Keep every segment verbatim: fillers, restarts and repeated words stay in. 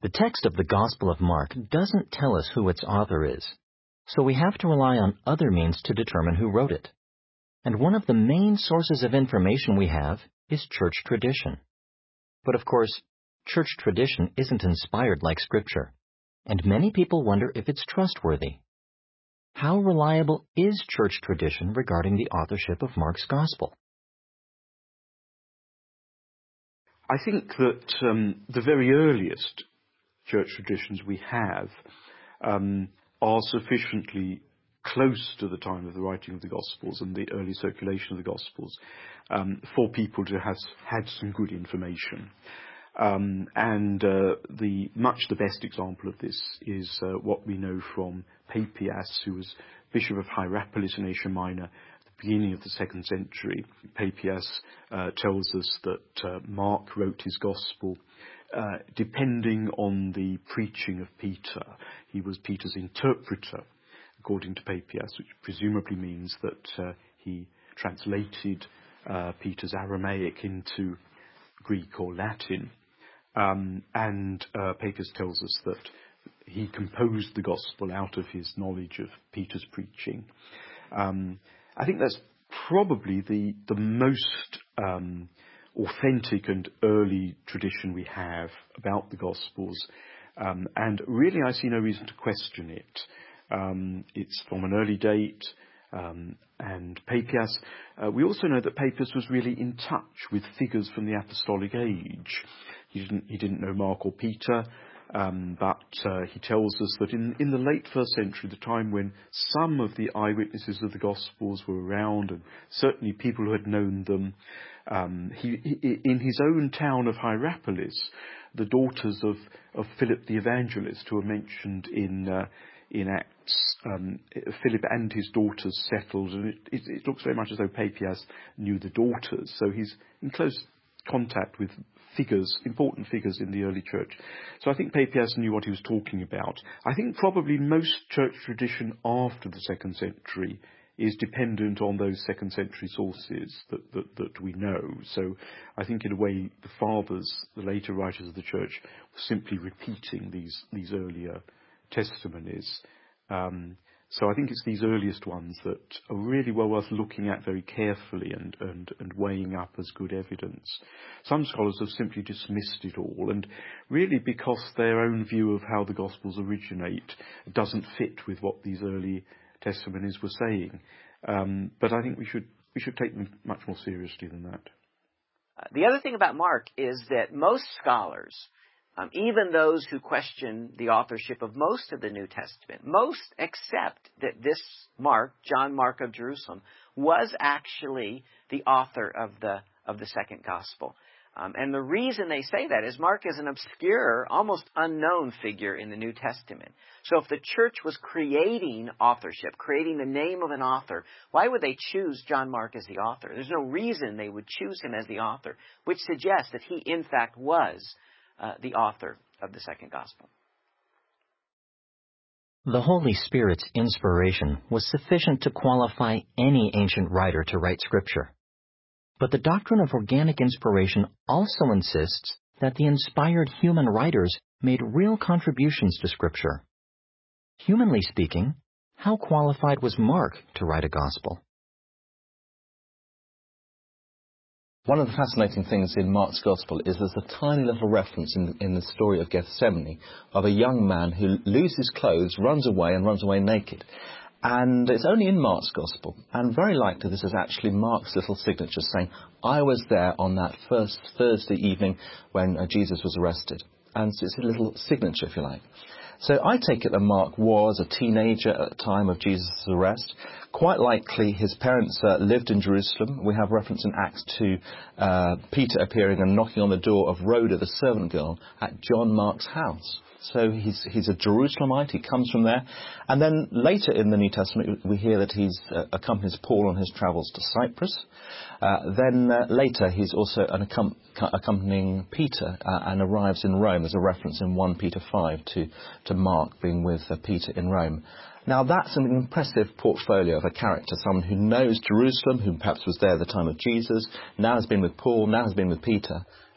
The text of the Gospel of Mark doesn't tell us who its author is, so we have to rely on other means to determine who wrote it. And one of the main sources of information we have is church tradition. But of course, church tradition isn't inspired like Scripture, and many people wonder if it's trustworthy. How reliable is church tradition regarding the authorship of Mark's Gospel? I think that um, the very earliest church traditions we have um, are sufficiently close to the time of the writing of the Gospels and the early circulation of the Gospels um, for people to have had some good information. Um, and uh, the much the best example of this is uh, what we know from Papias, who was Bishop of Hierapolis in Asia Minor at the beginning of the second century. Papias uh, tells us that uh, Mark wrote his Gospel uh, depending on the preaching of Peter. He was Peter's interpreter, according to Papias, which presumably means that uh, he translated uh, Peter's Aramaic into Greek or Latin. Um, and uh, Papias tells us that he composed the Gospel out of his knowledge of Peter's preaching. Um, I think that's probably the, the most um, authentic and early tradition we have about the Gospels. Um, and really I see no reason to question it. Um, it's from an early date. Um, and Papias, uh, we also know that Papias was really in touch with figures from the apostolic age. He didn't, he didn't know Mark or Peter, um, but uh, he tells us that in, in the late first century, the time when some of the eyewitnesses of the Gospels were around, and certainly people who had known them, um, he, he, in his own town of Hierapolis, the daughters of, of Philip the Evangelist, who are mentioned in uh, in Acts, um, Philip and his daughters settled, and it, it, it looks very much as though Papias knew the daughters, so he's in close contact with figures, important figures in the early church. So I think Papias knew what he was talking about. I think probably most church tradition after the second century is dependent on those second century sources that, that, that we know. So I think in a way the fathers, the later writers of the church, were simply repeating these, these earlier testimonies. Um, so I think it's these earliest ones that are really well worth looking at very carefully and, and, and weighing up as good evidence. Some scholars have simply dismissed it all, and really because their own view of how the Gospels originate doesn't fit with what these early testimonies were saying. Um, but I think we should we should take them much more seriously than that. Uh, the other thing about Mark is that most scholars, Um, even those who question the authorship of most of the New Testament, most accept that this Mark, John Mark of Jerusalem, was actually the author of the of the second gospel. Um, and the reason they say that is Mark is an obscure, almost unknown figure in the New Testament. So if the church was creating authorship, creating the name of an author, why would they choose John Mark as the author? There's no reason they would choose him as the author, which suggests that he in fact was Uh, the author of the second gospel. The Holy Spirit's inspiration was sufficient to qualify any ancient writer to write Scripture. But the doctrine of organic inspiration also insists that the inspired human writers made real contributions to Scripture. Humanly speaking, how qualified was Mark to write a gospel? One of the fascinating things in Mark's Gospel is there's a tiny little reference in, in the story of Gethsemane of a young man who loses clothes, runs away, and runs away naked. And it's only in Mark's Gospel. And very likely this is actually Mark's little signature saying, I was there on that first Thursday evening when uh, Jesus was arrested. And so it's a little signature, if you like. So I take it that Mark was a teenager at the time of Jesus' arrest. Quite likely his parents uh, lived in Jerusalem. We have reference in Acts to uh, Peter appearing and knocking on the door of Rhoda, the servant girl, at John Mark's house. So he's he's a Jerusalemite, he comes from there. And then later in the New Testament we hear that he's uh, accompanies Paul on his travels to Cyprus. Uh, then uh, later he's also an accom- accompanying Peter uh, and arrives in Rome. There's a reference in First Peter five to, to Mark being with uh, Peter in Rome. Now that's an impressive portfolio of a character, someone who knows Jerusalem, who perhaps was there at the time of Jesus, now has been with Paul, now has been with Peter.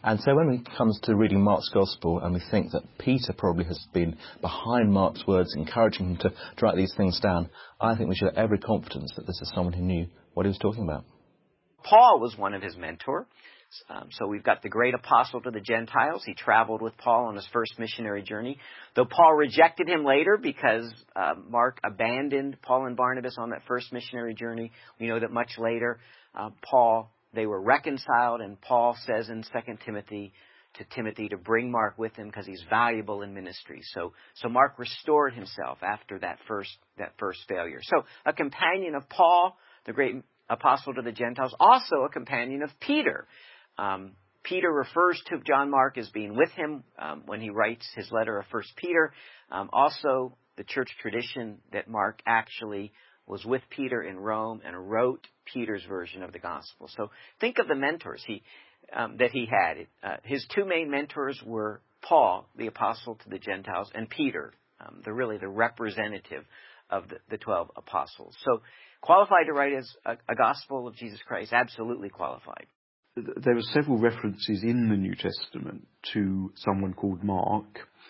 And so when it comes to reading Mark's Gospel and we think that Peter probably has been behind Mark's words, encouraging him to, to write these things down, I think we should have every confidence that this is someone who knew what he was talking about. Paul was one of his mentors. Um, so we've got the great apostle to the Gentiles. He traveled with Paul on his first missionary journey. Though Paul rejected him later because uh, Mark abandoned Paul and Barnabas on that first missionary journey, we know that much later uh, Paul, they were reconciled, and Paul says in Second Timothy to Timothy to bring Mark with him because he's valuable in ministry. So so Mark restored himself after that first that first failure. So a companion of Paul, the great apostle to the Gentiles, also a companion of Peter. Um, Peter refers to John Mark as being with him um, when he writes his letter of First Peter. Um, also, the church tradition that Mark actually was with Peter in Rome and wrote Peter's version of the gospel. So think of the mentors he um, that he had. Uh, his two main mentors were Paul, the apostle to the Gentiles, and Peter, um, the really the representative of the, the twelve apostles. So qualified to write as a, a gospel of Jesus Christ, absolutely qualified. There are several references in the New Testament to someone called Mark.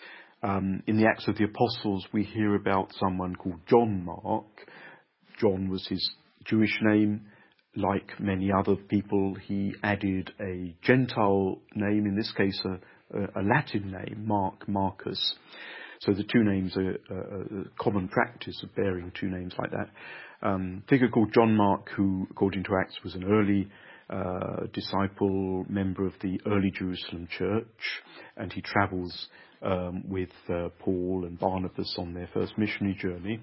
Um, in the Acts of the Apostles, we hear about someone called John Mark. John was his Jewish name. Like many other people, he added a Gentile name, in this case a, a Latin name, Mark, Marcus. So the two names are a, a common practice of bearing two names like that. Um, a figure called John Mark, who, according to Acts, was an early uh, disciple, member of the early Jerusalem church, and he travels um, with uh, Paul and Barnabas on their first missionary journey.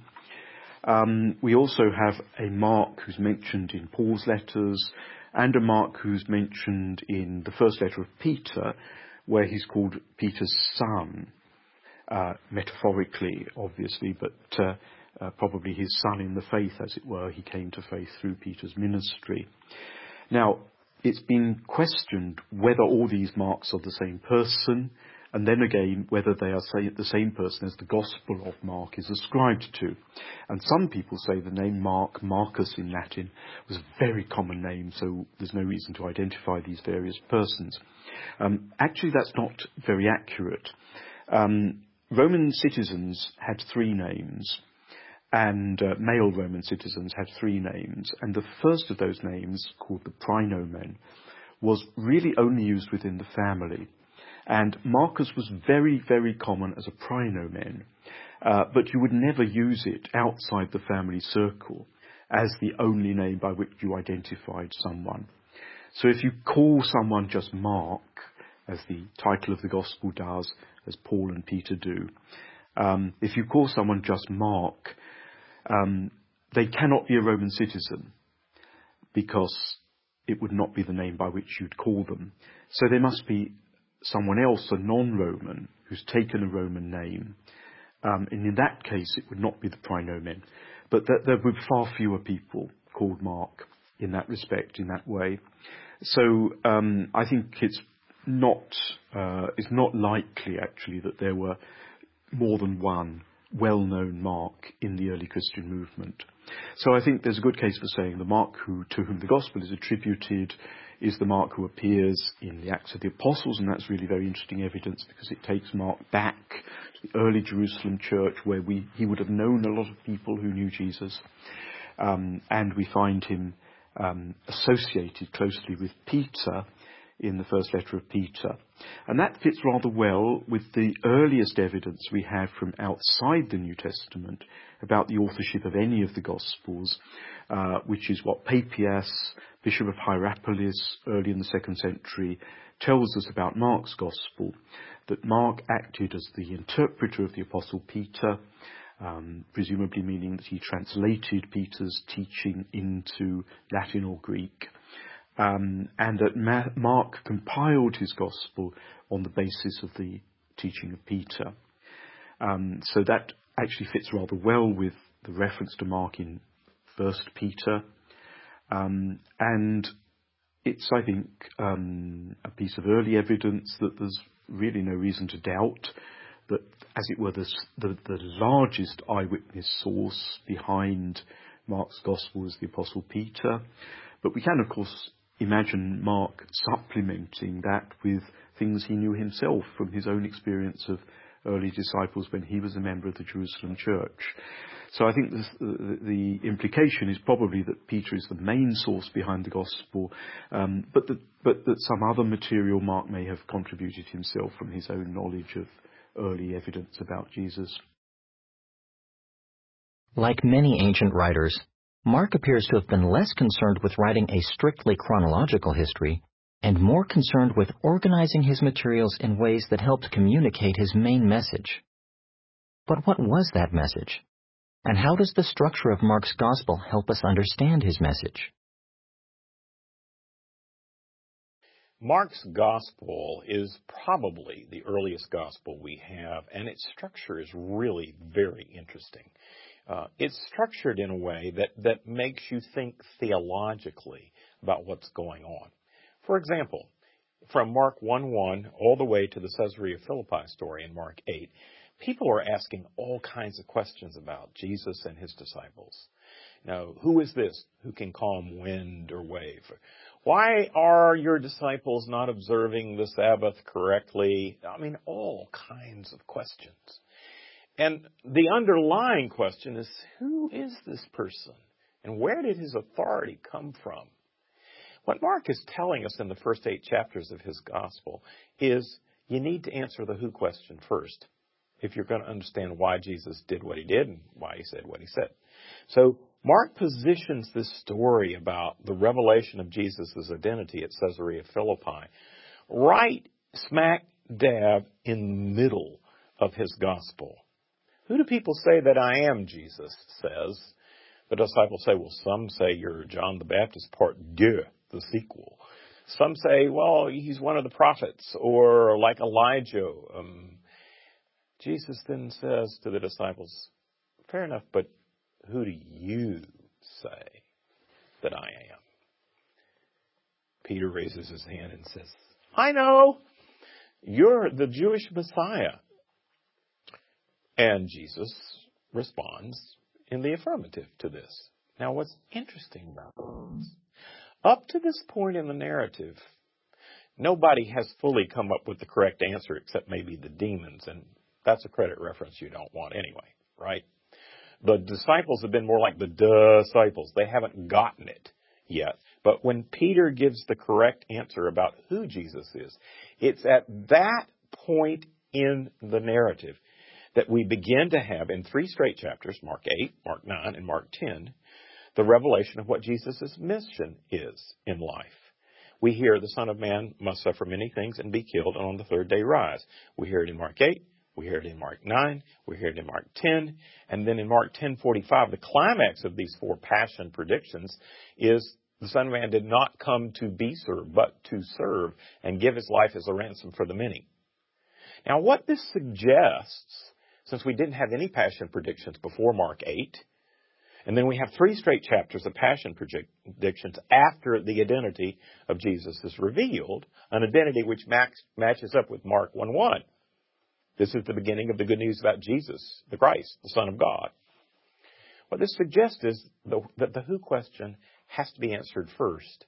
Um, we also have a Mark who's mentioned in Paul's letters, and a Mark who's mentioned in the first letter of Peter, where he's called Peter's son, uh, metaphorically, obviously, but uh, uh, probably his son in the faith, as it were. He came to faith through Peter's ministry. Now, it's been questioned whether all these Marks are the same person, and then again, whether they are say, the same person as the Gospel of Mark is ascribed to. And some people say the name Mark, Marcus in Latin, was a very common name, so there's no reason to identify these various persons. Um, actually, that's not very accurate. Um, Roman citizens had three names, and uh, male Roman citizens had three names, and the first of those names, called the praenomen, was really only used within the family. And Marcus was very, very common as a praenomen, uh, but you would never use it outside the family circle as the only name by which you identified someone. So if you call someone just Mark, as the title of the Gospel does, as Paul and Peter do, um, if you call someone just Mark, um, they cannot be a Roman citizen, because it would not be the name by which you'd call them. So they must be someone else, a non-Roman, who's taken a Roman name. Um, and in that case, it would not be the praenomen. But th- there would be far fewer people called Mark in that respect, in that way. So um, I think it's not, uh, it's not likely, actually, that there were more than one well-known Mark in the early Christian movement. So I think there's a good case for saying the Mark who, to whom the Gospel is attributed is the Mark who appears in the Acts of the Apostles, and that's really very interesting evidence because it takes Mark back to the early Jerusalem church where we, he would have known a lot of people who knew Jesus. Um, and we find him um, associated closely with Peter in the first letter of Peter. And that fits rather well with the earliest evidence we have from outside the New Testament about the authorship of any of the Gospels, uh, which is what Papias, Bishop of Hierapolis, early in the second century, tells us about Mark's Gospel, that Mark acted as the interpreter of the Apostle Peter, um, presumably meaning that he translated Peter's teaching into Latin or Greek. Um, and that Ma- Mark compiled his gospel on the basis of the teaching of Peter. Um, so that actually fits rather well with the reference to Mark in First Peter. Um, and it's, I think, um, a piece of early evidence that there's really no reason to doubt that, as it were, the, the, the largest eyewitness source behind Mark's gospel is the Apostle Peter. But we can, of course, imagine Mark supplementing that with things he knew himself from his own experience of early disciples when he was a member of the Jerusalem church. So I think this, the, the implication is probably that Peter is the main source behind the gospel, um, but, that, but that some other material Mark may have contributed himself from his own knowledge of early evidence about Jesus. Like many ancient writers, Mark appears to have been less concerned with writing a strictly chronological history and more concerned with organizing his materials in ways that helped communicate his main message. But what was that message? And how does the structure of Mark's gospel help us understand his message? Mark's gospel is probably the earliest gospel we have, and its structure is really very interesting. Uh, it's structured in a way that, that makes you think theologically about what's going on. For example, from Mark one one all the way to the Caesarea Philippi story in Mark eight, people are asking all kinds of questions about Jesus and his disciples. Now, who is this who can calm wind or wave? Why are your disciples not observing the Sabbath correctly? I mean, all kinds of questions. And the underlying question is, who is this person? And where did his authority come from? What Mark is telling us in the first eight chapters of his gospel is you need to answer the who question first if you're going to understand why Jesus did what he did and why he said what he said. So Mark positions this story about the revelation of Jesus' identity at Caesarea Philippi right smack dab in the middle of his gospel. Who do people say that I am, Jesus says? The disciples say, well, some say you're John the Baptist part deux, the sequel. Some say, well, he's one of the prophets or like Elijah. Um, Jesus then says to the disciples, fair enough, but who do you say that I am? Peter raises his hand and says, I know, you're the Jewish Messiah. And Jesus responds in the affirmative to this. Now, what's interesting about this, up to this point in the narrative, nobody has fully come up with the correct answer except maybe the demons, and that's a credit reference you don't want anyway, right? The disciples have been more like the disciples. They haven't gotten it yet. But when Peter gives the correct answer about who Jesus is, it's at that point in the narrative that we begin to have in three straight chapters, Mark eight, Mark nine, and Mark ten, the revelation of what Jesus' mission is in life. We hear the Son of Man must suffer many things and be killed and on the third day rise. We hear it in Mark eight, we hear it in Mark nine, we hear it in Mark ten, and then in Mark ten forty-five, the climax of these four passion predictions is the Son of Man did not come to be served, but to serve and give his life as a ransom for the many. Now, what this suggests, since we didn't have any passion predictions before Mark eight, and then we have three straight chapters of passion predictions after the identity of Jesus is revealed, an identity which max, matches up with Mark one one. This is the beginning of the good news about Jesus, the Christ, the Son of God. What this suggests is the, that the who question has to be answered first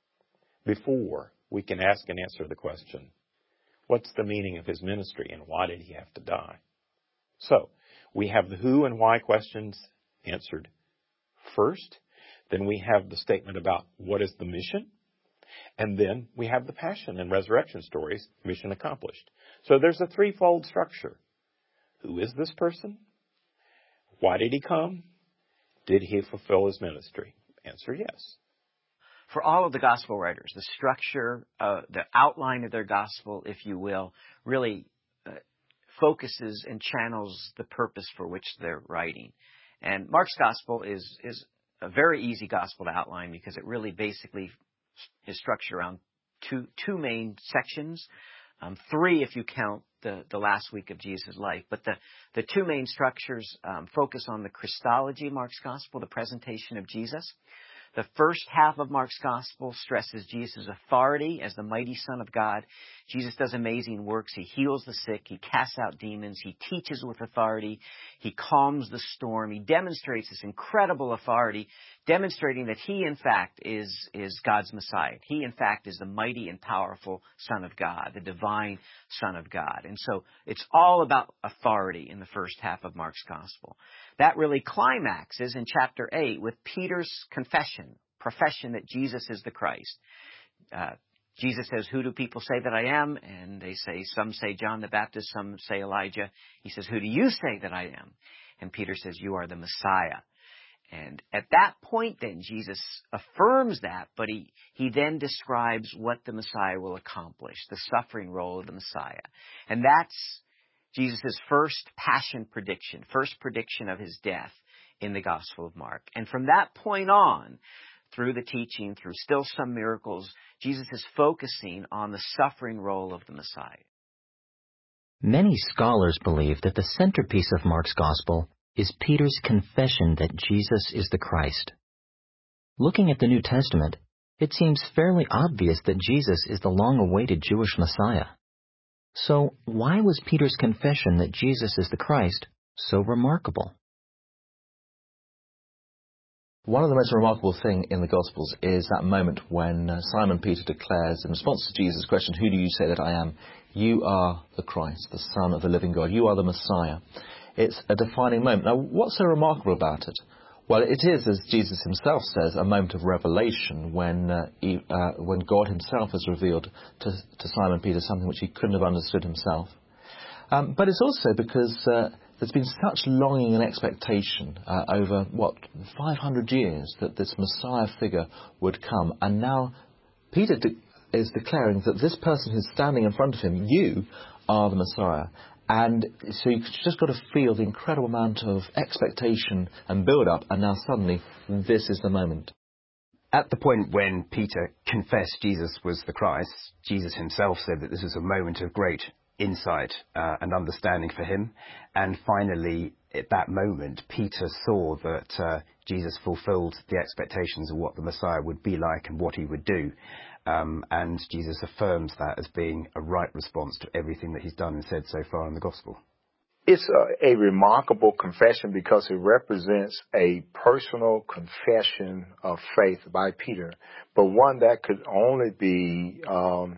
before we can ask and answer the question, what's the meaning of his ministry and why did he have to die? So, we have the who and why questions answered first. Then we have the statement about what is the mission. And then we have the passion and resurrection stories, mission accomplished. So there's a threefold structure. Who is this person? Why did he come? Did he fulfill his ministry? Answer, yes. For all of the gospel writers, the structure, uh, the outline of their gospel, if you will, really uh, focuses and channels the purpose for which they're writing. And Mark's gospel is is a very easy gospel to outline because it really basically is structured around two two main sections, um, three if you count the, the last week of Jesus' life. But the, the two main structures um, focus on the Christology of Mark's gospel, the presentation of Jesus. The first half of Mark's gospel stresses Jesus' authority as the mighty Son of God. Jesus does amazing works. He heals the sick. He casts out demons. He teaches with authority. He calms the storm. He demonstrates this incredible authority, demonstrating that he, in fact, is, is God's Messiah. He, in fact, is the mighty and powerful Son of God, the divine Son of God. And so it's all about authority in the first half of Mark's gospel. That really climaxes in chapter eight with Peter's confession, profession that Jesus is the Christ. Uh, Jesus says, "Who do people say that I am?" And they say, some say John the Baptist, some say Elijah. He says, "Who do you say that I am?" And Peter says, "You are the Messiah." And at that point then, Jesus affirms that, but he, he then describes what the Messiah will accomplish, the suffering role of the Messiah. And that's Jesus' first passion prediction, first prediction of his death in the Gospel of Mark. And from that point on, through the teaching, through still some miracles, Jesus is focusing on the suffering role of the Messiah. Many scholars believe that the centerpiece of Mark's Gospel is Peter's confession that Jesus is the Christ. Looking at the New Testament, it seems fairly obvious that Jesus is the long-awaited Jewish Messiah. So why was Peter's confession that Jesus is the Christ so remarkable? One of the most remarkable things in the Gospels is that moment when uh, Simon Peter declares, in response to Jesus' question, "Who do you say that I am?" "You are the Christ, the Son of the living God. You are the Messiah." It's a defining moment. Now, what's so remarkable about it? Well, it is, as Jesus himself says, a moment of revelation when uh, he, uh, when God himself has revealed to, to Simon Peter something which he couldn't have understood himself. Um, but it's also because uh, there's been such longing and expectation uh, over, what, five hundred years that this Messiah figure would come. And now Peter de- is declaring that this person who's standing in front of him, you are the Messiah. And so you've just got to feel the incredible amount of expectation and build-up, and now suddenly this is the moment. At the point when Peter confessed Jesus was the Christ, Jesus himself said that this was a moment of great insight uh, and understanding for him. And finally, at that moment, Peter saw that uh, Jesus fulfilled the expectations of what the Messiah would be like and what he would do. Um, and Jesus affirms that as being a right response to everything that he's done and said so far in the gospel. It's a, a remarkable confession because it represents a personal confession of faith by Peter, but one that could only be um,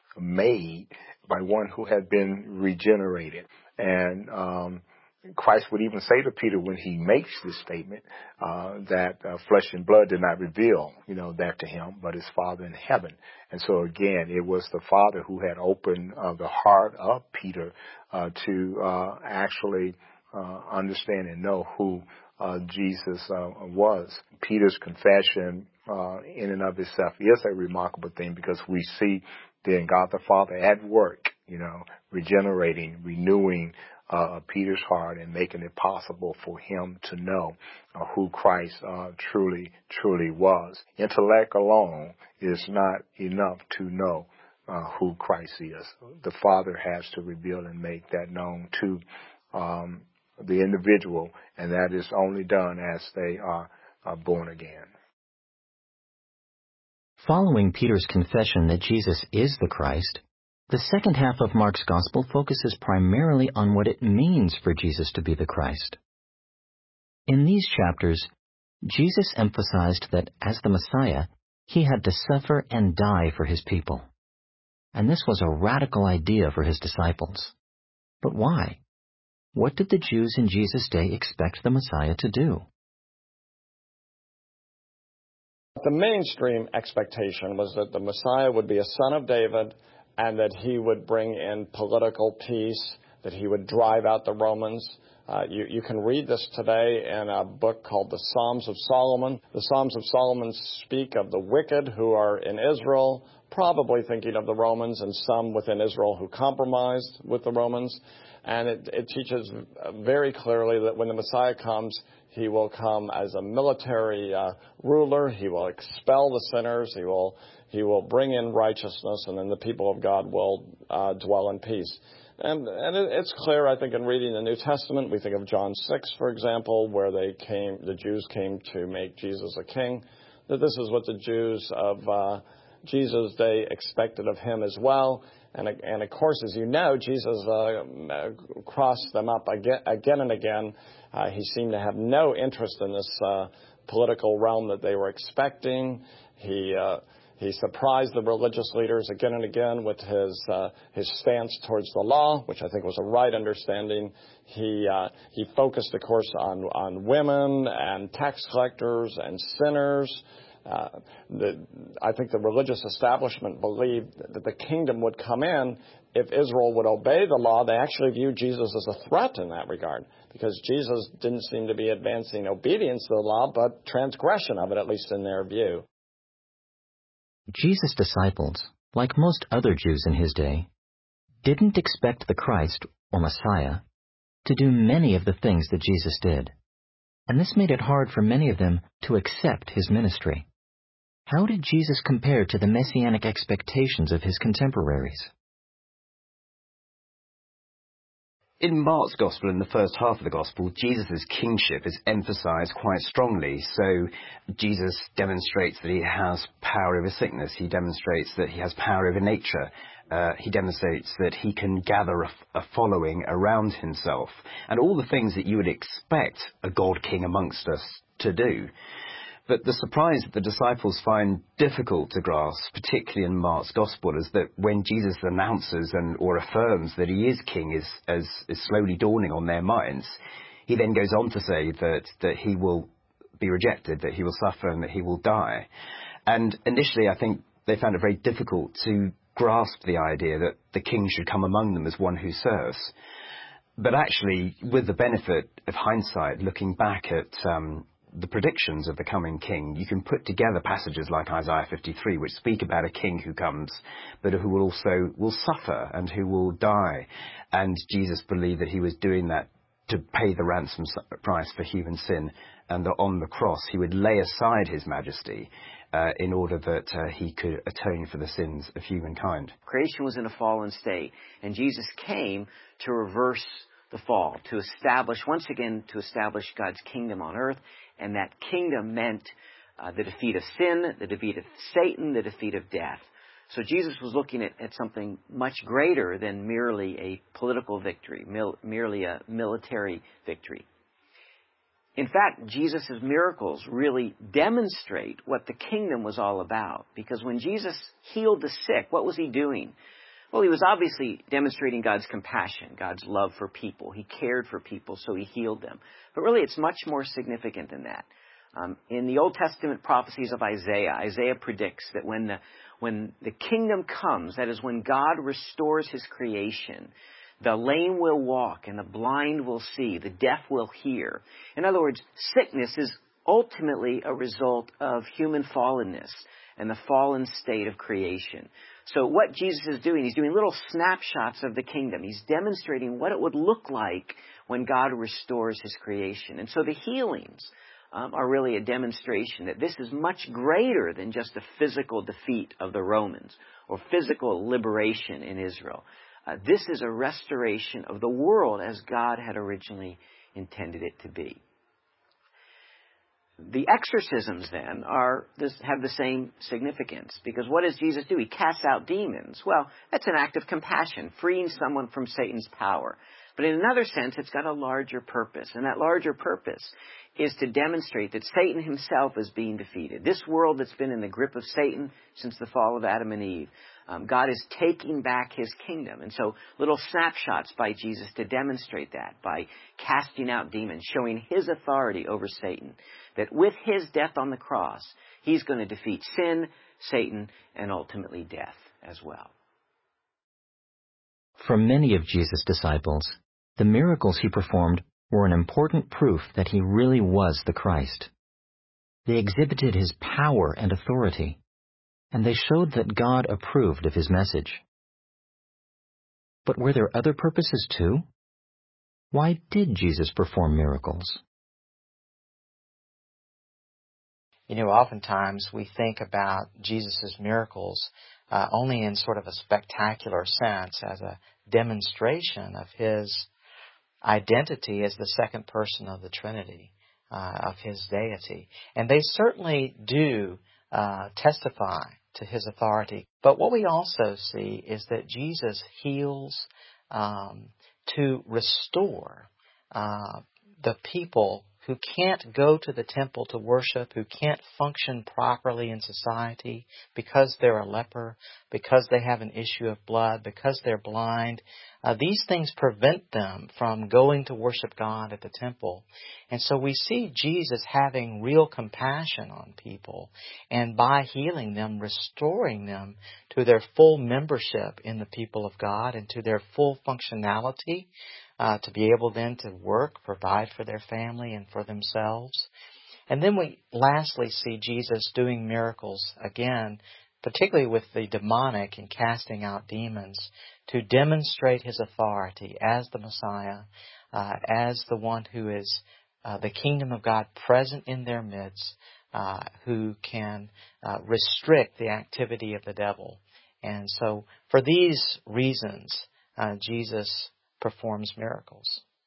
made by one who had been regenerated. And um, Christ would even say to Peter when he makes this statement uh, that uh, flesh and blood did not reveal, you know, that to him, but his Father in heaven. And so again, it was the Father who had opened uh, the heart of Peter uh, to uh, actually uh, understand and know who uh, Jesus uh, was. Peter's confession uh, in and of itself is a remarkable thing because we see then God the Father at work, you know, regenerating, renewing Uh, Peter's heart and making it possible for him to know uh, who Christ uh, truly, truly was. Intellect alone is not enough to know uh, who Christ is. The Father has to reveal and make that known to um, the individual, and that is only done as they are uh, born again. Following Peter's confession that Jesus is the Christ, the second half of Mark's Gospel focuses primarily on what it means for Jesus to be the Christ. In these chapters, Jesus emphasized that as the Messiah, he had to suffer and die for his people. And this was a radical idea for his disciples. But why? What did the Jews in Jesus' day expect the Messiah to do? The mainstream expectation was that the Messiah would be a son of David and that he would bring in political peace, that he would drive out the Romans. Uh, you, you can read this today in a book called the Psalms of Solomon. The Psalms of Solomon speak of the wicked who are in Israel, probably thinking of the Romans, and some within Israel who compromised with the Romans. And it, it teaches very clearly that when the Messiah comes, he will come as a military uh, ruler. He will expel the sinners. He will He will bring in righteousness, and then the people of God will uh, dwell in peace. And, and it, it's clear, I think, in reading the New Testament, we think of John six, for example, where they came, the Jews came to make Jesus a king. that this is what the Jews of uh, Jesus' day expected of him as well. And, and of course, as you know, Jesus uh, crossed them up again, again and again. Uh, he seemed to have no interest in this uh, political realm that they were expecting. He uh, he surprised the religious leaders again and again with his uh, his stance towards the law, which I think was a right understanding. He uh, he focused, of course, on on women and tax collectors and sinners. Uh, the, I think the religious establishment believed that the kingdom would come in if Israel would obey the law. They actually viewed Jesus as a threat in that regard, because Jesus didn't seem to be advancing obedience to the law, but transgression of it, at least in their view. Jesus' disciples, like most other Jews in his day, didn't expect the Christ, or Messiah, to do many of the things that Jesus did, and this made it hard for many of them to accept his ministry. How did Jesus compare to the messianic expectations of his contemporaries? In Mark's Gospel, in the first half of the Gospel, Jesus' kingship is emphasized quite strongly. So Jesus demonstrates that he has power over sickness. He demonstrates that he has power over nature. Uh, he demonstrates that he can gather a, a following around himself. And all the things that you would expect a God King amongst us to do. But the surprise that the disciples find difficult to grasp, particularly in Mark's Gospel, is that when Jesus announces and or affirms that he is king is, is, is slowly dawning on their minds, he then goes on to say that, that he will be rejected, that he will suffer and that he will die. And initially, I think they found it very difficult to grasp the idea that the king should come among them as one who serves. But actually, with the benefit of hindsight, looking back at um, the predictions of the coming king, you can put together passages like Isaiah fifty-three, which speak about a king who comes, but who will also will suffer and who will die. And Jesus believed that he was doing that to pay the ransom price for human sin, and that on the cross he would lay aside his majesty uh, in order that uh, he could atone for the sins of humankind. Creation was in a fallen state, and Jesus came to reverse the fall, to establish, once again, to establish God's kingdom on earth. And that kingdom meant uh, the defeat of sin, the defeat of Satan, the defeat of death. So Jesus was looking at, at something much greater than merely a political victory, mil- merely a military victory. In fact, Jesus' miracles really demonstrate what the kingdom was all about. Because when Jesus healed the sick, what was he doing? Well, he was obviously demonstrating God's compassion, God's love for people. He cared for people, so he healed them. But really, it's much more significant than that. Um, in the Old Testament prophecies of Isaiah, Isaiah predicts that when the, when the kingdom comes, that is when God restores his creation, the lame will walk and the blind will see, the deaf will hear. In other words, sickness is ultimately a result of human fallenness and the fallen state of creation. So what Jesus is doing, he's doing little snapshots of the kingdom. He's demonstrating what it would look like when God restores his creation. And so the healings um, are really a demonstration that this is much greater than just a physical defeat of the Romans or physical liberation in Israel. Uh, this is a restoration of the world as God had originally intended it to be. The exorcisms, then, are this, have the same significance, because what does Jesus do? He casts out demons. Well, that's an act of compassion, freeing someone from Satan's power. But in another sense, it's got a larger purpose, and that larger purpose is to demonstrate that Satan himself is being defeated. This world that's been in the grip of Satan since the fall of Adam and Eve, um, God is taking back his kingdom. And so little snapshots by Jesus to demonstrate that, by casting out demons, showing his authority over Satan, that with his death on the cross, he's going to defeat sin, Satan, and ultimately death as well. For many of Jesus' disciples, the miracles he performed were an important proof that he really was the Christ. They exhibited his power and authority, and they showed that God approved of his message. But were there other purposes too? Why did Jesus perform miracles? You know, oftentimes we think about Jesus' miracles uh, only in sort of a spectacular sense, as a demonstration of his identity as the second person of the Trinity. uh, of His deity. And they certainly do uh, testify to His authority. But what we also see is that Jesus heals um, to restore uh, the people who can't go to the temple to worship, who can't function properly in society because they're a leper, because they have an issue of blood, because they're blind. Uh, these things prevent them from going to worship God at the temple. And so we see Jesus having real compassion on people, and by healing them, restoring them to their full membership in the people of God and to their full functionality, Uh, to be able then to work, provide for their family and for themselves. And then we lastly see Jesus doing miracles again, particularly with the demonic and casting out demons, to demonstrate His authority as the Messiah, uh, as the one who is uh, the kingdom of God present in their midst, uh, who can uh, restrict the activity of the devil. And so for these reasons, uh, Jesus performs miracles.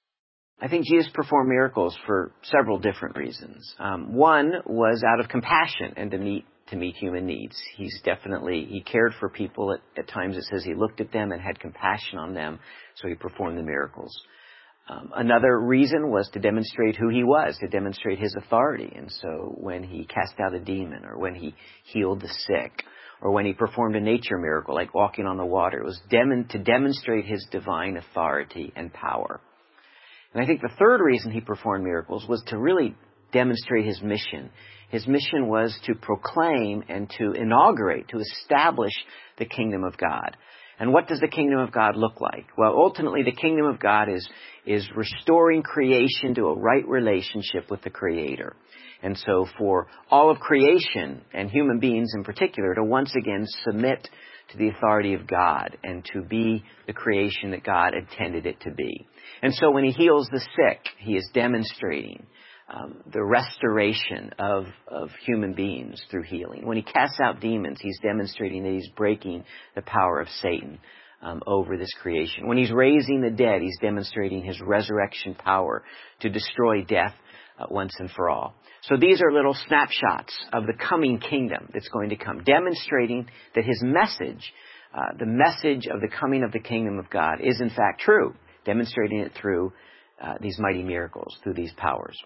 I think Jesus performed miracles for several different reasons. Um, one was out of compassion and to meet to meet human needs. He's definitely, he cared for people. At, at times it says he looked at them and had compassion on them, so he performed the miracles. Um, another reason was to demonstrate who he was, to demonstrate his authority. And so when he cast out a demon, or when he healed the sick, or when he performed a nature miracle like walking on the water, it was dem- to demonstrate his divine authority and power. And I think the third reason he performed miracles was to really demonstrate his mission. His mission was to proclaim and to inaugurate, to establish the kingdom of God. And what does the kingdom of God look like? Well, ultimately, the kingdom of God is, is restoring creation to a right relationship with the Creator. And so for all of creation, and human beings in particular, to once again submit to the authority of God and to be the creation that God intended it to be. And so when he heals the sick, he is demonstrating um, the restoration of, of human beings through healing. When he casts out demons, he's demonstrating that he's breaking the power of Satan um, over this creation. When he's raising the dead, he's demonstrating his resurrection power to destroy death uh, once and for all. So these are little snapshots of the coming kingdom that's going to come, demonstrating that his message, uh, the message of the coming of the kingdom of God, is in fact true, demonstrating it through uh, these mighty miracles, through these powers.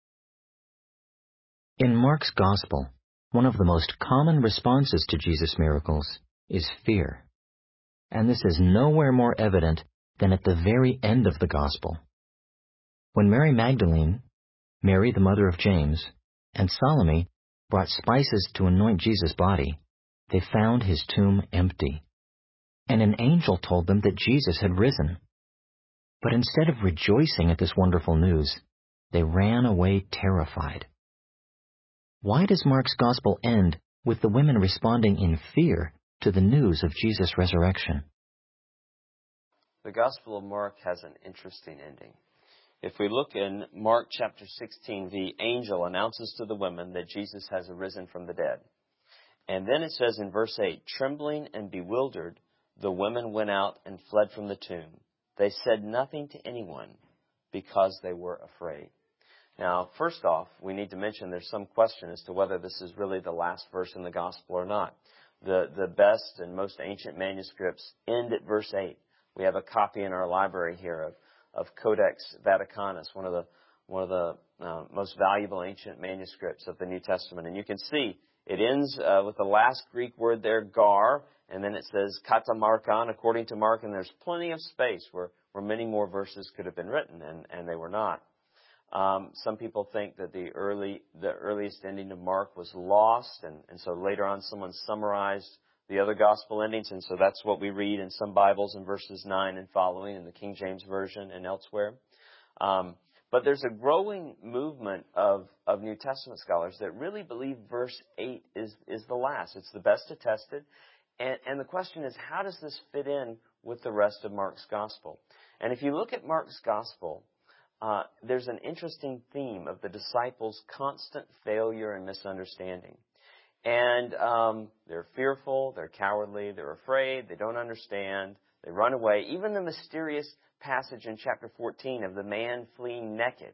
In Mark's Gospel, one of the most common responses to Jesus' miracles is fear. And this is nowhere more evident than at the very end of the Gospel. When Mary Magdalene, Mary the mother of James, and Salome brought spices to anoint Jesus' body, they found his tomb empty. And an angel told them that Jesus had risen. But instead of rejoicing at this wonderful news, they ran away terrified. Why does Mark's Gospel end with the women responding in fear to the news of Jesus' resurrection? The Gospel of Mark has an interesting ending. If we look in Mark chapter sixteen, the angel announces to the women that Jesus has arisen from the dead. And then it says in verse eight, trembling and bewildered, the women went out and fled from the tomb. They said nothing to anyone because they were afraid. Now, first off, we need to mention there's some question as to whether this is really the last verse in the Gospel or not. The, the best and most ancient manuscripts end at verse eight. We have a copy in our library here of of Codex Vaticanus, one of the one of the uh, most valuable ancient manuscripts of the New Testament. And you can see it ends uh, with the last Greek word there, gar, and then it says kata markan, according to Mark, and there's plenty of space where, where many more verses could have been written, and, and they were not. Um, some people think that the early the earliest ending of Mark was lost, and, and so later on someone summarized the other gospel endings, and so that's what we read in some Bibles in verses nine and following in the King James Version and elsewhere. Um, but there's a growing movement of, of New Testament scholars that really believe verse eight is, is the last. It's the best attested. And, and the question is, how does this fit in with the rest of Mark's Gospel? And if you look at Mark's Gospel, uh, there's an interesting theme of the disciples' constant failure and misunderstanding. And um, they're fearful, they're cowardly, they're afraid, they don't understand, they run away. Even the mysterious passage in chapter fourteen of the man fleeing naked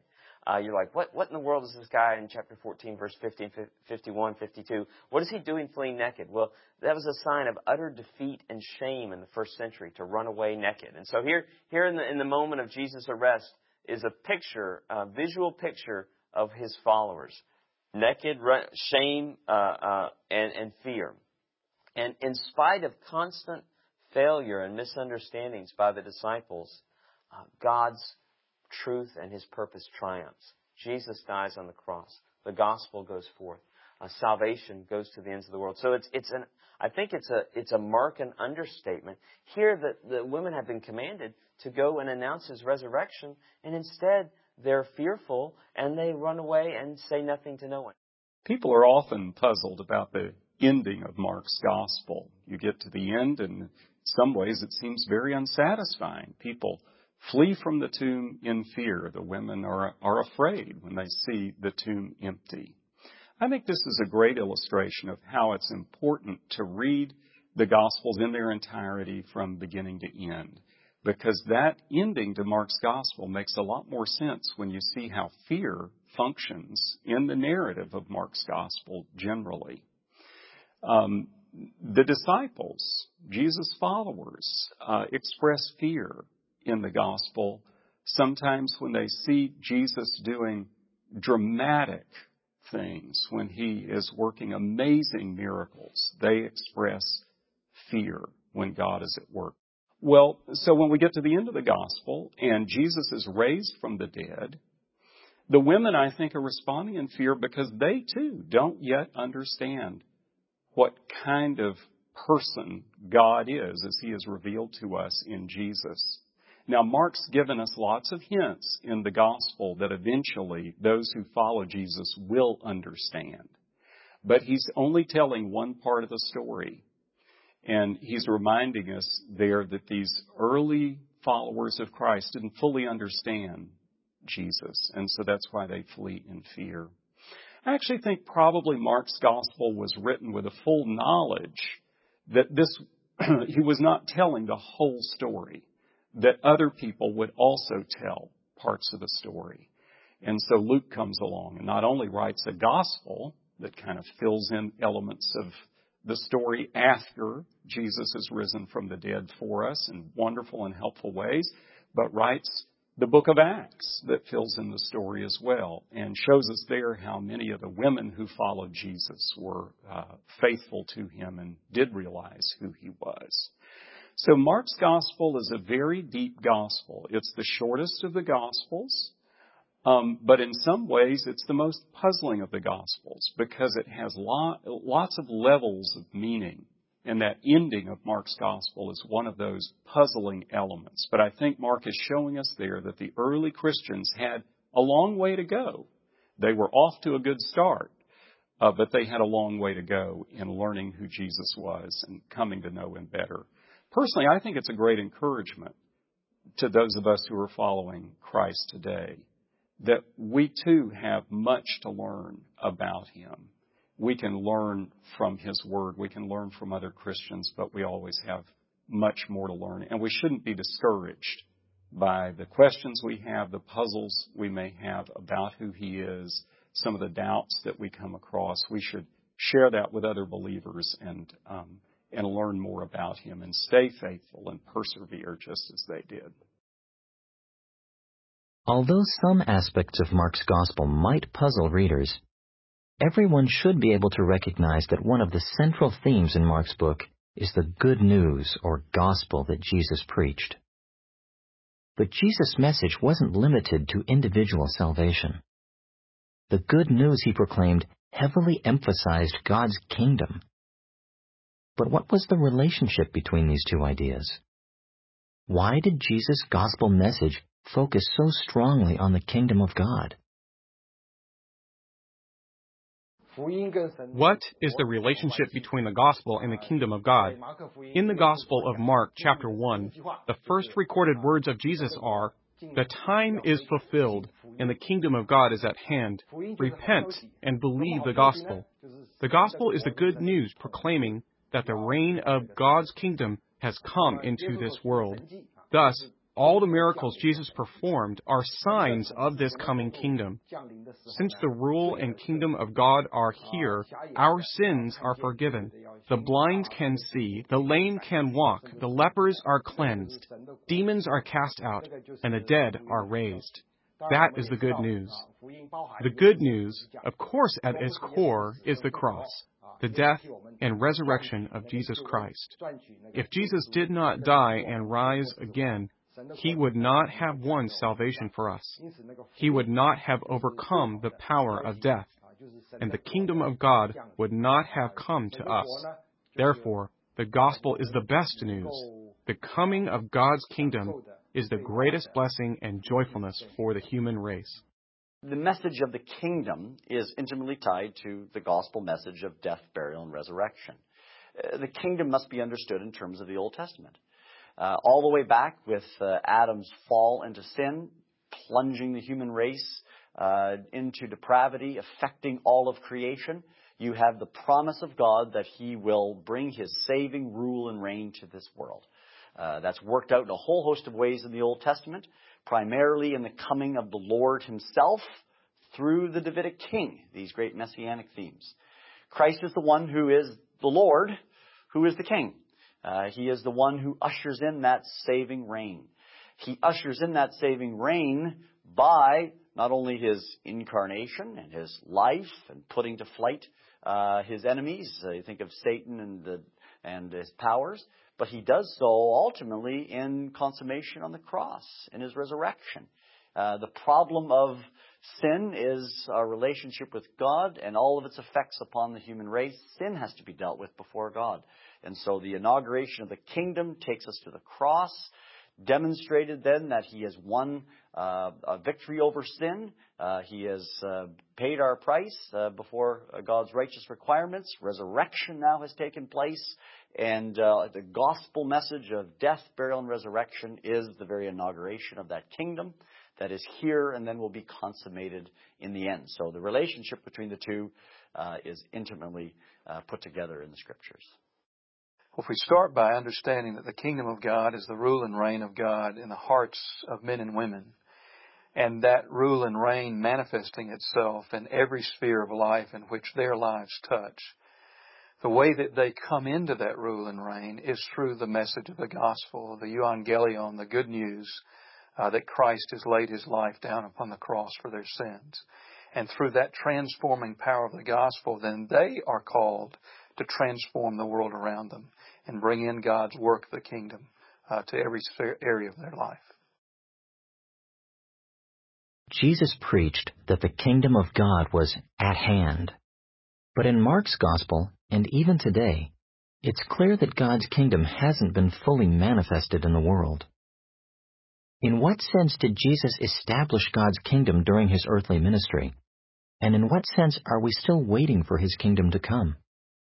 Uh, you're like, what, what in the world is this guy in chapter fourteen, verse fifty, fifty-one, fifty-two? What is he doing fleeing naked? Well, that was a sign of utter defeat and shame in the first century, to run away naked. And so here, here in the, in the moment of Jesus' arrest is a picture, a visual picture of his followers. Naked, shame, uh, uh, and, and fear. And in spite of constant failure and misunderstandings by the disciples, uh, God's truth and His purpose triumphs. Jesus dies on the cross. The gospel goes forth. Uh, salvation goes to the ends of the world. So it's it's an I think it's a it's a mark and understatement. Here, the the women have been commanded to go and announce His resurrection, and instead they're fearful and they run away and say nothing to no one. People are often puzzled about the ending of Mark's gospel. You get to the end, and in some ways it seems very unsatisfying. People flee from the tomb in fear. The women are, are afraid when they see the tomb empty. I think this is a great illustration of how it's important to read the Gospels in their entirety from beginning to end, because that ending to Mark's Gospel makes a lot more sense when you see how fear functions in the narrative of Mark's Gospel generally. Um, the disciples, Jesus' followers, uh, express fear in the gospel. Sometimes when they see Jesus doing dramatic things, when He is working amazing miracles, they express fear when God is at work. Well, so when we get to the end of the gospel and Jesus is raised from the dead, the women, I think, are responding in fear because they too don't yet understand what kind of person God is as He is revealed to us in Jesus. Now, Mark's given us lots of hints in the gospel that eventually those who follow Jesus will understand. But he's only telling one part of the story. And he's reminding us there that these early followers of Christ didn't fully understand Jesus. And so that's why they flee in fear. I actually think probably Mark's gospel was written with a full knowledge that this, he was not telling the whole story, that other people would also tell parts of the story. And so Luke comes along and not only writes a gospel that kind of fills in elements of the story after Jesus is risen from the dead for us in wonderful and helpful ways, but writes the book of Acts that fills in the story as well and shows us there how many of the women who followed Jesus were uh, faithful to Him and did realize who He was. So Mark's gospel is a very deep gospel. It's the shortest of the gospels, um, but in some ways it's the most puzzling of the gospels because it has lot, lots of levels of meaning. And that ending of Mark's gospel is one of those puzzling elements. But I think Mark is showing us there that the early Christians had a long way to go. They were off to a good start, uh, but they had a long way to go in learning who Jesus was and coming to know Him better. Personally, I think it's a great encouragement to those of us who are following Christ today that we too have much to learn about Him. We can learn from His Word. We can learn from other Christians, but we always have much more to learn. And we shouldn't be discouraged by the questions we have, the puzzles we may have about who He is, some of the doubts that we come across. We should share that with other believers and um, and learn more about Him and stay faithful and persevere just as they did. Although some aspects of Mark's gospel might puzzle readers, everyone should be able to recognize that one of the central themes in Mark's book is the good news or gospel that Jesus preached. But Jesus' message wasn't limited to individual salvation. The good news He proclaimed heavily emphasized God's kingdom. But what was the relationship between these two ideas? Why did Jesus' gospel message focus so strongly on the kingdom of God? What is the relationship between the gospel and the kingdom of God? In the Gospel of Mark, chapter one, the first recorded words of Jesus are, "The time is fulfilled, and the kingdom of God is at hand. Repent and believe the gospel." The gospel is the good news proclaiming that the reign of God's kingdom has come into this world. Thus, All the miracles Jesus performed are signs of this coming kingdom. Since the rule and kingdom of God are here, our sins are forgiven. The blind can see, the lame can walk, the lepers are cleansed, demons are cast out, and the dead are raised. That is the good news. The good news, of course, at its core, is the cross, the death and resurrection of Jesus Christ. If Jesus did not die and rise again, He would not have won salvation for us. He would not have overcome the power of death, and the kingdom of God would not have come to us. Therefore, the gospel is the best news. The coming of God's kingdom is the greatest blessing and joyfulness for the human race. The message of the kingdom is intimately tied to the gospel message of death, burial, and resurrection. Uh, the kingdom must be understood in terms of the Old Testament. Uh, all the way back with uh, Adam's fall into sin, plunging the human race uh, into depravity, affecting all of creation, you have the promise of God that He will bring His saving rule and reign to this world. Uh, that's worked out in a whole host of ways in the Old Testament, primarily in the coming of the Lord Himself through the Davidic king, these great messianic themes. Christ is the one who is the Lord, who is the king. Uh, he is the one who ushers in that saving reign. He ushers in that saving reign by not only His incarnation and His life and putting to flight uh, His enemies. Uh, you think of Satan and, the, and his powers. But He does so ultimately in consummation on the cross, in His resurrection. Uh, the problem of sin is our relationship with God and all of its effects upon the human race. Sin has to be dealt with before God. And so the inauguration of the kingdom takes us to the cross, demonstrated then that He has won uh, a victory over sin. Uh, he has uh, paid our price uh, before God's righteous requirements. Resurrection now has taken place. And uh, the gospel message of death, burial, and resurrection is the very inauguration of that kingdom that is here and then will be consummated in the end. So the relationship between the two uh, is intimately uh, put together in the Scriptures. Well, if we start by understanding that the kingdom of God is the rule and reign of God in the hearts of men and women, and that rule and reign manifesting itself in every sphere of life in which their lives touch, the way that they come into that rule and reign is through the message of the gospel, the euangelion, the good news uh, that Christ has laid His life down upon the cross for their sins. And through that transforming power of the gospel, then they are called to transform the world around them and bring in God's work of the kingdom uh, to every area of their life. Jesus preached that the kingdom of God was at hand. But in Mark's gospel, and even today, it's clear that God's kingdom hasn't been fully manifested in the world. In what sense did Jesus establish God's kingdom during His earthly ministry? And in what sense are we still waiting for His kingdom to come?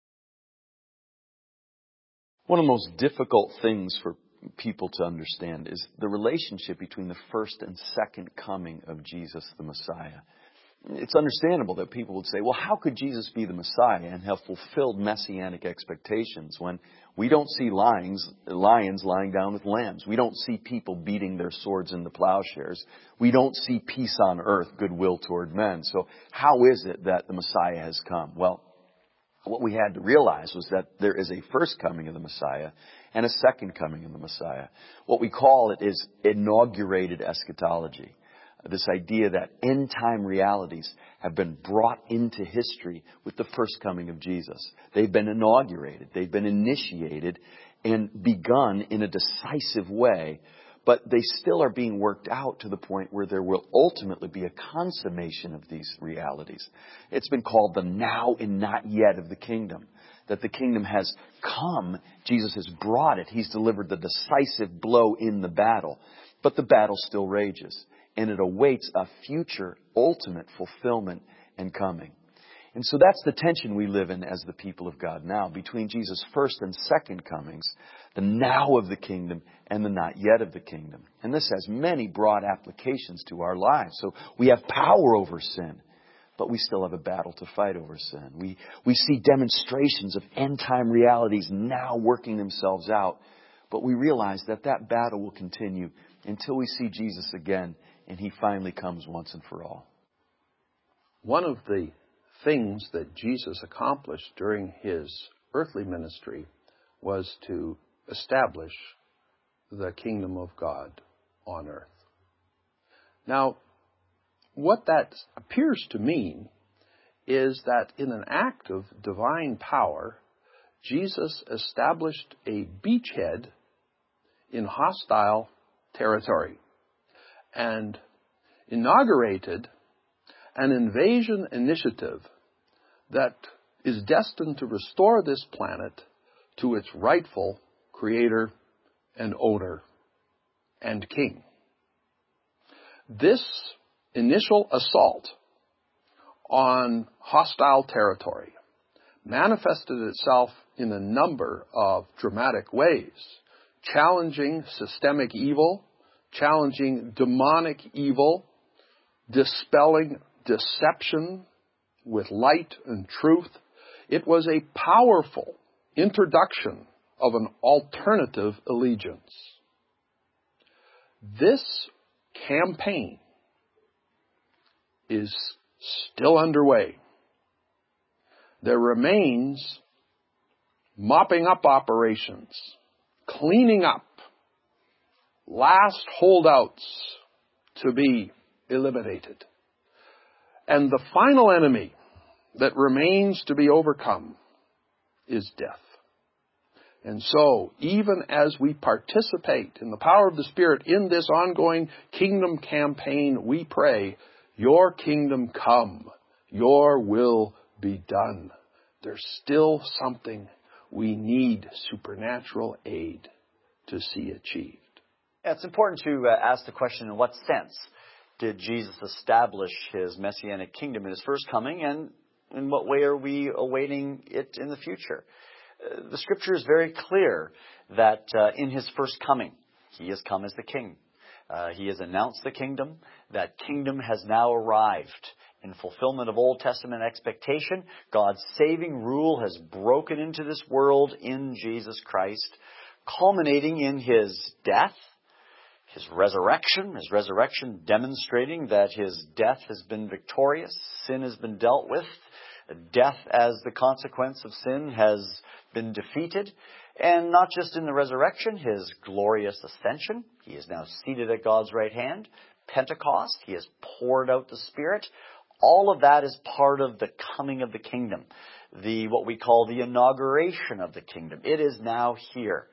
One of the most difficult things for people to understand is the relationship between the first and second coming of Jesus the Messiah. It's understandable that people would say, well, how could Jesus be the Messiah and have fulfilled messianic expectations when we don't see lions, lions lying down with lambs? We don't see people beating their swords into plowshares. We don't see peace on earth, goodwill toward men. So how is it that the Messiah has come? Well, what we had to realize was that there is a first coming of the Messiah and a second coming of the Messiah. What we call it is inaugurated eschatology. This idea that end-time realities have been brought into history with the first coming of Jesus. They've been inaugurated. They've been initiated and begun in a decisive way, but they still are being worked out to the point where there will ultimately be a consummation of these realities. It's been called the now and not yet of the kingdom. That the kingdom has come. Jesus has brought it. He's delivered the decisive blow in the battle. But the battle still rages. And it awaits a future ultimate fulfillment and coming. And so that's the tension we live in as the people of God now, between Jesus' first and second comings, the now of the kingdom and the not yet of the kingdom. And this has many broad applications to our lives. So we have power over sin, but we still have a battle to fight over sin. We, we see demonstrations of end-time realities now working themselves out, but we realize that that battle will continue until we see Jesus again and he finally comes once and for all. One of the things that Jesus accomplished during his earthly ministry was to establish the kingdom of God on earth. Now, what that appears to mean is that in an act of divine power, Jesus established a beachhead in hostile territory and inaugurated an invasion initiative that is destined to restore this planet to its rightful creator and owner and king. This initial assault on hostile territory manifested itself in a number of dramatic ways, challenging systemic evil, challenging demonic evil, dispelling deception with light and truth. It was a powerful introduction of an alternative allegiance. This campaign is still underway. There remains mopping up operations, cleaning up, last holdouts to be eliminated. And the final enemy that remains to be overcome is death. And so, even as we participate in the power of the Spirit in this ongoing kingdom campaign, we pray, your kingdom come, your will be done. There's still something we need supernatural aid to see achieved. It's important to uh, ask the question, in what sense did Jesus establish his messianic kingdom in his first coming, and in what way are we awaiting it in the future? Uh, the Scripture is very clear that uh, in his first coming, he has come as the king. Uh, he has announced the kingdom. That kingdom has now arrived. In fulfillment of Old Testament expectation, God's saving rule has broken into this world in Jesus Christ, culminating in his death, his resurrection, his resurrection demonstrating that his death has been victorious, sin has been dealt with, death as the consequence of sin has been defeated, and not just in the resurrection, his glorious ascension. He is now seated at God's right hand. Pentecost, he has poured out the Spirit. All of that is part of the coming of the kingdom, the what we call the inauguration of the kingdom. It is now here.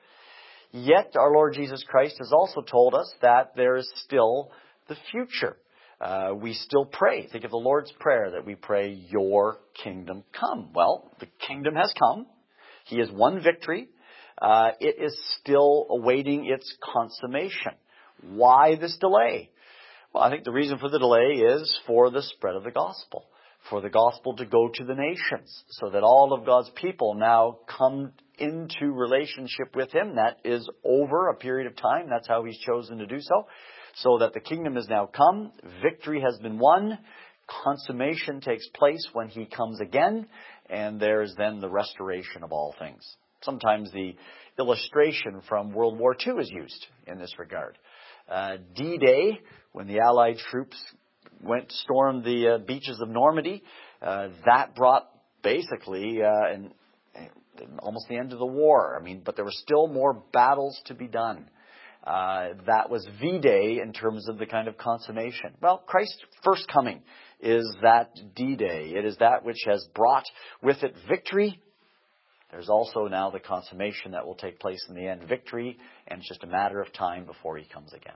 Yet our Lord Jesus Christ has also told us that there is still the future. Uh, we still pray. Think of the Lord's Prayer that we pray, your kingdom come. Well, the kingdom has come. He has won victory. Uh, it is still awaiting its consummation. Why this delay? Well, I think the reason for the delay is for the spread of the gospel, for the gospel to go to the nations, so that all of God's people now come into relationship with him. That is over a period of time. That's how he's chosen to do so. So that the kingdom has now come. Victory has been won. Consummation takes place when he comes again. And there's then the restoration of all things. Sometimes the illustration from World War Two is used in this regard. Uh, D-Day, when the Allied troops went stormed the uh, beaches of Normandy, uh, that brought basically uh, an, almost the end of the war. I mean, but there were still more battles to be done. Uh, that was V-Day in terms of the kind of consummation. Well, Christ's first coming is that D-Day. It is that which has brought with it victory. There's also now the consummation that will take place in the end, victory, and it's just a matter of time before he comes again.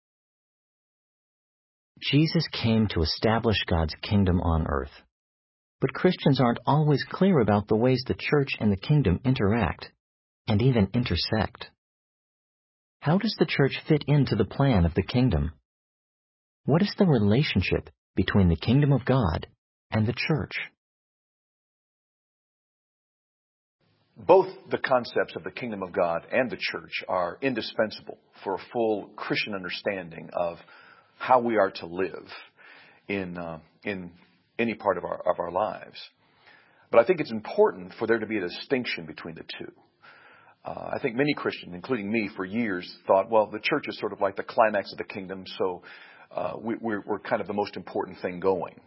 Jesus came to establish God's kingdom on earth. But Christians aren't always clear about the ways the church and the kingdom interact, and even intersect. How does the church fit into the plan of the kingdom? What is the relationship between the kingdom of God and the church? Both the concepts of the kingdom of God and the church are indispensable for a full Christian understanding of how we are to live in uh, in any part of our of our lives. But I think it's important for there to be a distinction between the two. Uh, I think many Christians, including me, for years thought, well, the church is sort of like the climax of the kingdom, so uh, we, we're, we're kind of the most important thing going.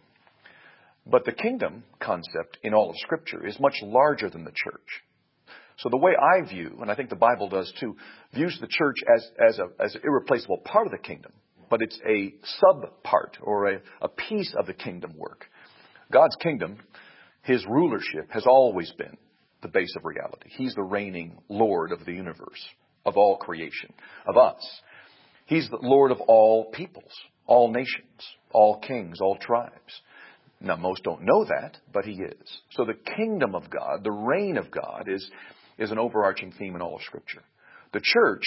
But the kingdom concept in all of Scripture is much larger than the church. So the way I view, and I think the Bible does too, views the church as, as, a, as an irreplaceable part of the kingdom, but it's a sub-part or a, a piece of the kingdom work. God's kingdom, His rulership, has always been the base of reality. He's the reigning Lord of the universe, of all creation, of us. He's the Lord of all peoples, all nations, all kings, all tribes. Now, most don't know that, but He is. So the kingdom of God, the reign of God, is, is an overarching theme in all of Scripture. The church,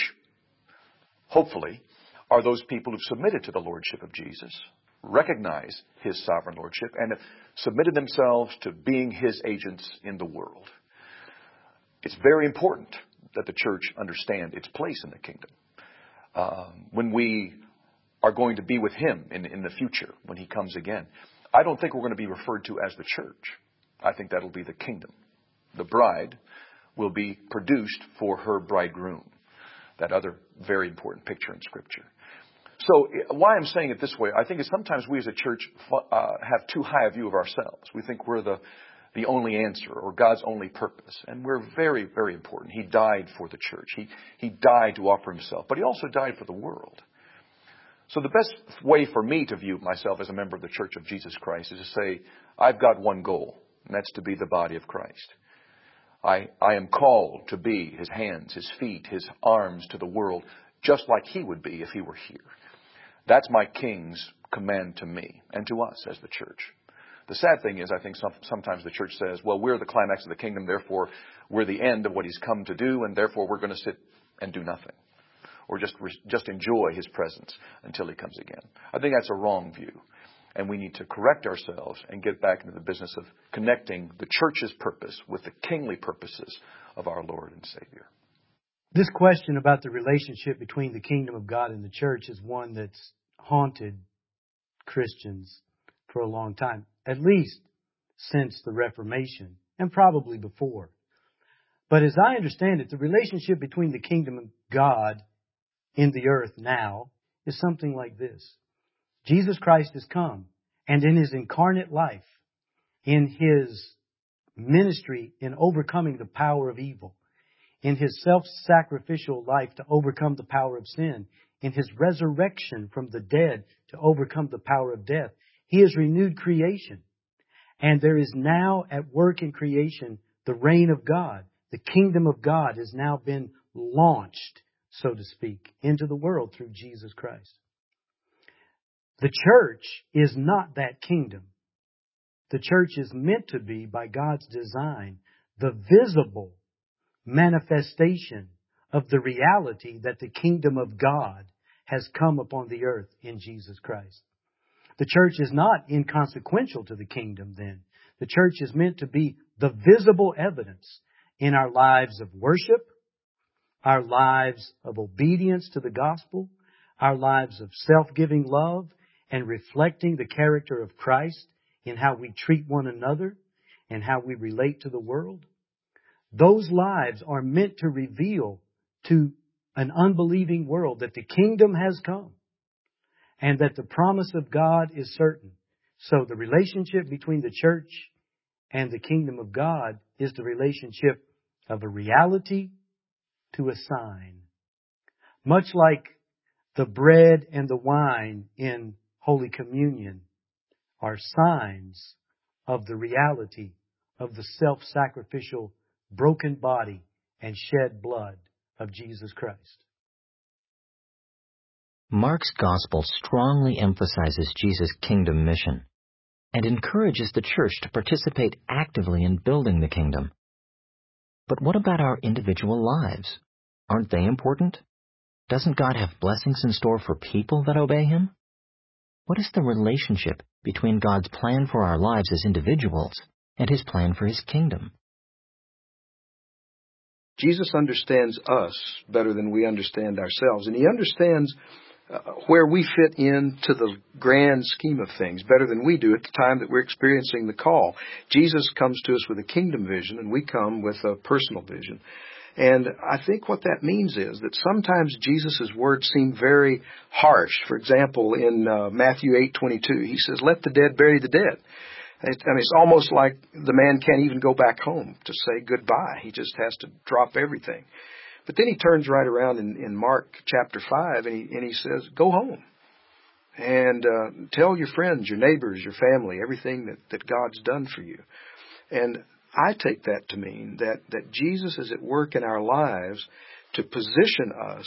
hopefully, are those people who've submitted to the lordship of Jesus, recognize His sovereign lordship, and have submitted themselves to being His agents in the world. It's very important that the church understand its place in the kingdom. Um, when we are going to be with Him in, in the future, when He comes again, I don't think we're going to be referred to as the church. I think that'll be the kingdom. The bride will be produced for her bridegroom. That other very important picture in Scripture. So why I'm saying it this way, I think is sometimes we as a church uh, have too high a view of ourselves. We think we're the, the only answer or God's only purpose. And we're very, very important. He died for the church. He, he died to offer Himself. But He also died for the world. So the best way for me to view myself as a member of the Church of Jesus Christ is to say, I've got one goal, and that's to be the body of Christ. I, I am called to be His hands, His feet, His arms to the world, just like He would be if He were here. That's my King's command to me and to us as the church. The sad thing is, I think some, sometimes the church says, well, we're the climax of the kingdom, therefore we're the end of what He's come to do, and therefore we're going to sit and do nothing. Or just, just enjoy His presence until He comes again. I think that's a wrong view. And we need to correct ourselves and get back into the business of connecting the church's purpose with the kingly purposes of our Lord and Savior. This question about the relationship between the kingdom of God and the church is one that's haunted Christians for a long time, at least since the Reformation, and probably before. But as I understand it, the relationship between the kingdom of God in the earth now is something like this. Jesus Christ has come, and in His incarnate life, in His ministry in overcoming the power of evil, in His self-sacrificial life to overcome the power of sin, in His resurrection from the dead to overcome the power of death, He has renewed creation. And there is now at work in creation the reign of God. The kingdom of God has now been launched, so to speak, into the world through Jesus Christ. The church is not that kingdom. The church is meant to be, by God's design, the visible manifestation of the reality that the kingdom of God has come upon the earth in Jesus Christ. The church is not inconsequential to the kingdom then. The church is meant to be the visible evidence in our lives of worship, our lives of obedience to the gospel, our lives of self-giving love, and reflecting the character of Christ in how we treat one another and how we relate to the world. Those lives are meant to reveal to an unbelieving world that the kingdom has come and that the promise of God is certain. So the relationship between the church and the kingdom of God is the relationship of a reality to a sign. Much like the bread and the wine in Holy Communion are signs of the reality of the self-sacrificial broken body and shed blood of Jesus Christ. Mark's gospel strongly emphasizes Jesus' kingdom mission and encourages the church to participate actively in building the kingdom. But what about our individual lives? Aren't they important? Doesn't God have blessings in store for people that obey Him? What is the relationship between God's plan for our lives as individuals and His plan for His kingdom? Jesus understands us better than we understand ourselves, and He understands uh, where we fit into the grand scheme of things better than we do at the time that we're experiencing the call. Jesus comes to us with a kingdom vision, and we come with a personal vision. And I think what that means is that sometimes Jesus' words seem very harsh. For example, in uh, Matthew eight twenty-two, he says, "Let the dead bury the dead." And it's almost like the man can't even go back home to say goodbye. He just has to drop everything. But then he turns right around in, in Mark chapter five and he, and he says, "Go home and uh, tell your friends, your neighbors, your family, everything that, that God's done for you." And I take that to mean that, that Jesus is at work in our lives to position us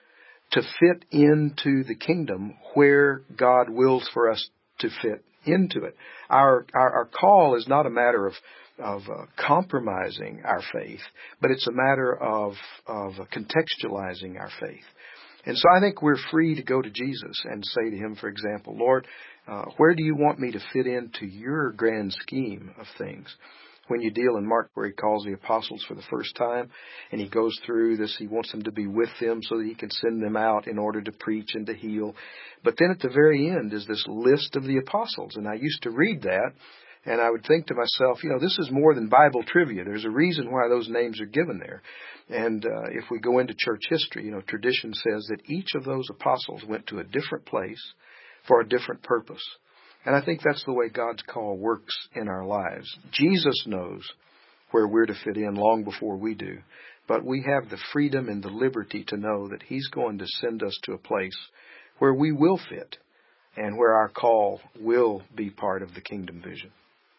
to fit into the kingdom where God wills for us to fit into it. Our, our, our call is not a matter of, of uh, compromising our faith, but it's a matter of, of contextualizing our faith. And so I think we're free to go to Jesus and say to him, for example, "Lord, uh, where do you want me to fit into your grand scheme of things?" When you deal in Mark where he calls the apostles for the first time and he goes through this, he wants them to be with them so that he can send them out in order to preach and to heal. But then at the very end is this list of the apostles. And I used to read that and I would think to myself, you know, this is more than Bible trivia. There's a reason why those names are given there. And uh, if we go into church history, you know, tradition says that each of those apostles went to a different place for a different purpose. And I think that's the way God's call works in our lives. Jesus knows where we're to fit in long before we do. But we have the freedom and the liberty to know that he's going to send us to a place where we will fit and where our call will be part of the kingdom vision.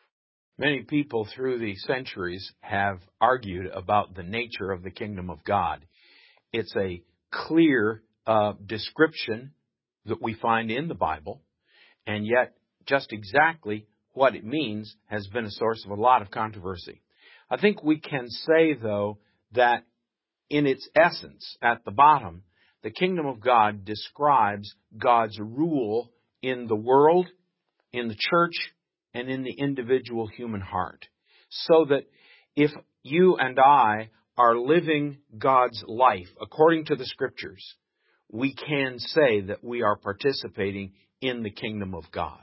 Many people through the centuries have argued about the nature of the kingdom of God. It's a clear uh, description that we find in the Bible, and yet just exactly what it means has been a source of a lot of controversy. I think we can say, though, that in its essence, at the bottom, the kingdom of God describes God's rule in the world, in the church, and in the individual human heart. So that if you and I are living God's life according to the Scriptures, we can say that we are participating in the kingdom of God.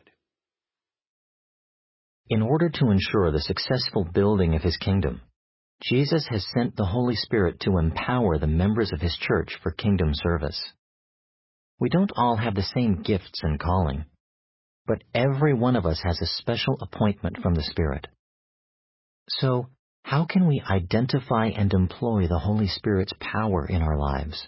In order to ensure the successful building of his kingdom, Jesus has sent the Holy Spirit to empower the members of his church for kingdom service. We don't all have the same gifts and calling, but every one of us has a special appointment from the Spirit. So, how can we identify and employ the Holy Spirit's power in our lives?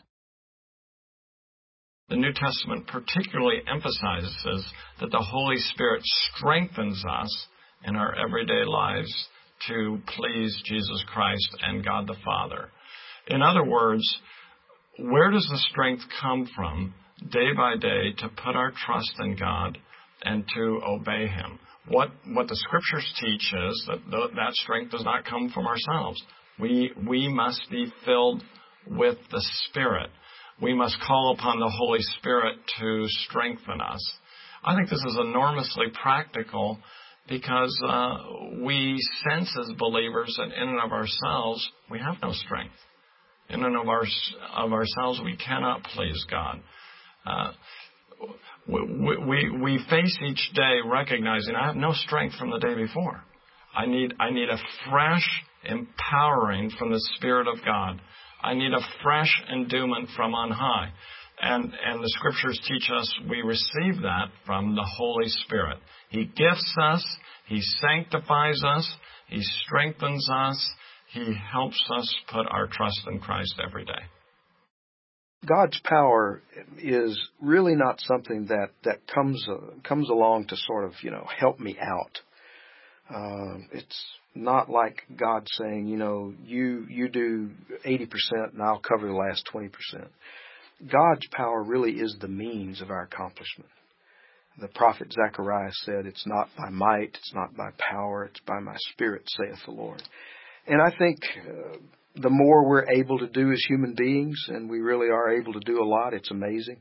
The New Testament particularly emphasizes that the Holy Spirit strengthens us in our everyday lives to please Jesus Christ and God the Father. In other words, where does the strength come from day by day to put our trust in God and to obey him? What what the Scriptures teach is that th- that strength does not come from ourselves. We we must be filled with the Spirit. We must call upon the Holy Spirit to strengthen us. I think this is enormously practical because uh, we sense as believers that in and of ourselves we have no strength. In and of, our, of ourselves we cannot please God. Uh, we, we, we face each day recognizing I have no strength from the day before. I need, I need a fresh empowering from the Spirit of God. I need a fresh endowment from on high. And, and the Scriptures teach us we receive that from the Holy Spirit. He gifts us. He sanctifies us. He strengthens us. He helps us put our trust in Christ every day. God's power is really not something that, that comes uh, comes along to sort of, you know, help me out. Uh, it's not like God saying, you know, you you do eighty percent and I'll cover the last twenty percent. God's power really is the means of our accomplishment. The prophet Zechariah said, it's not by might, it's not by power, it's by my Spirit, saith the Lord. And I think uh, the more we're able to do as human beings, and we really are able to do a lot, it's amazing,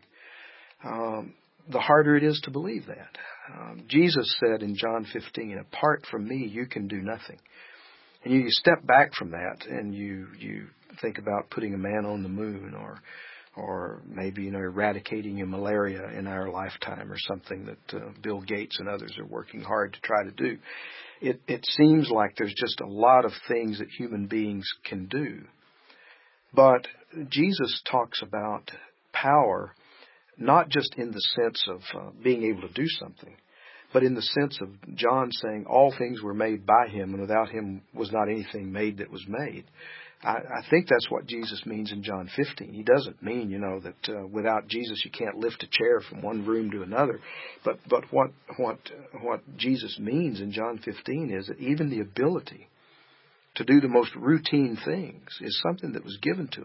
um, the harder it is to believe that. Um, Jesus said in John fifteen, apart from me, you can do nothing. And you, you step back from that and you, you think about putting a man on the moon or or maybe, you know, eradicating malaria in our lifetime or something that uh, Bill Gates and others are working hard to try to do. It, it seems like there's just a lot of things that human beings can do. But Jesus talks about power not just in the sense of uh, being able to do something, but in the sense of John saying all things were made by him, and without him was not anything made that was made. I, I think that's what Jesus means in John fifteen. He doesn't mean, you know, that uh, without Jesus you can't lift a chair from one room to another. But but what what what Jesus means in John fifteen is that even the ability to do the most routine things is something that was given to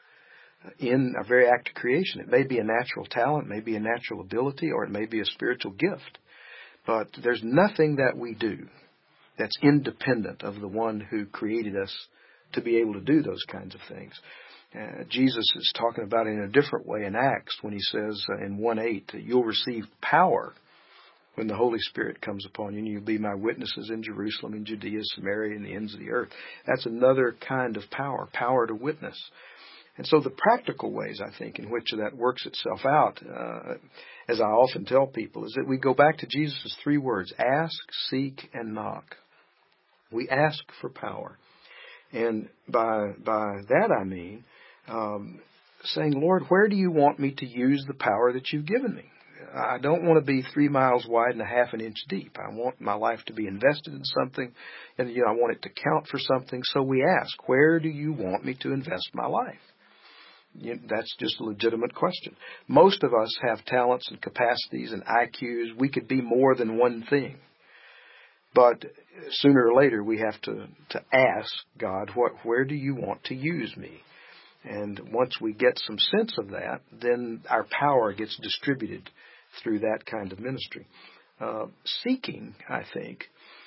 us in our very act of creation. It may be a natural talent, it may be a natural ability, or it may be a spiritual gift. But there's nothing that we do that's independent of the one who created us to be able to do those kinds of things. Uh, Jesus is talking about it in a different way in Acts when he says uh, in one eight that you'll receive power when the Holy Spirit comes upon you, and you'll be my witnesses in Jerusalem, in Judea, Samaria, and the ends of the earth. That's another kind of power, power to witness. And so the practical ways, I think, in which that works itself out, uh, as I often tell people, is that we go back to Jesus' three words, ask, seek, and knock. We ask for power. And by by that I mean um, saying, Lord, where do you want me to use the power that you've given me? I don't want to be three miles wide and a half an inch deep. I want my life to be invested in something, and you know, I want it to count for something. So we ask, where do you want me to invest my life? You know, that's just a legitimate question. Most of us have talents and capacities and I Qs. We could be more than one thing. But sooner or later, we have to, to ask God, what, where do you want to use me? And once we get some sense of that, then our power gets distributed through that kind of ministry. Uh, seeking, I think,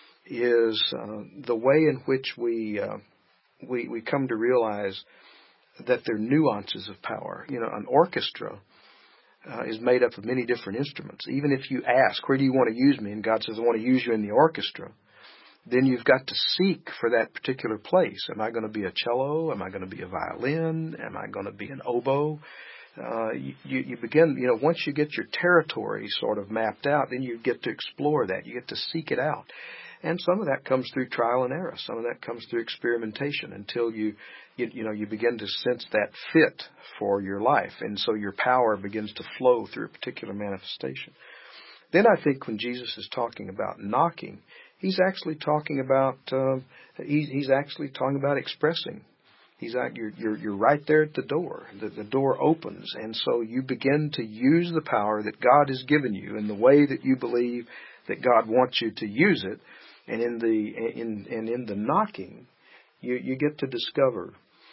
is uh, the way in which we, uh, we we come to realize that there are nuances of power. You know, an orchestra uh, is made up of many different instruments. Even if you ask, where do you want to use me? And God says, I want to use you in the orchestra. Then you've got to seek for that particular place. Am I going to be a cello? Am I going to be a violin? Am I going to be an oboe? Uh, you, you begin, you know, once you get your territory sort of mapped out, then you get to explore that. You get to seek it out. And some of that comes through trial and error. Some of that comes through experimentation until you, you, you know, you begin to sense that fit for your life. And so your power begins to flow through a particular manifestation. Then I think when Jesus is talking about knocking, he's actually talking about, uh, he's, he's actually talking about expressing. He's like, you're, you're, you're right there at the door. The, the door opens. And so you begin to use the power that God has given you in the way that you believe that God wants you to use it. And in the, in, and in the knocking, you, you get to discover,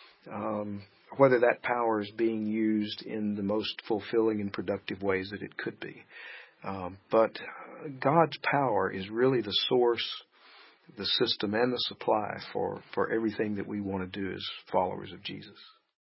um, whether that power is being used in the most fulfilling and productive ways that it could be. Um, but God's power is really the source, the system, and the supply for, for everything that we want to do as followers of Jesus.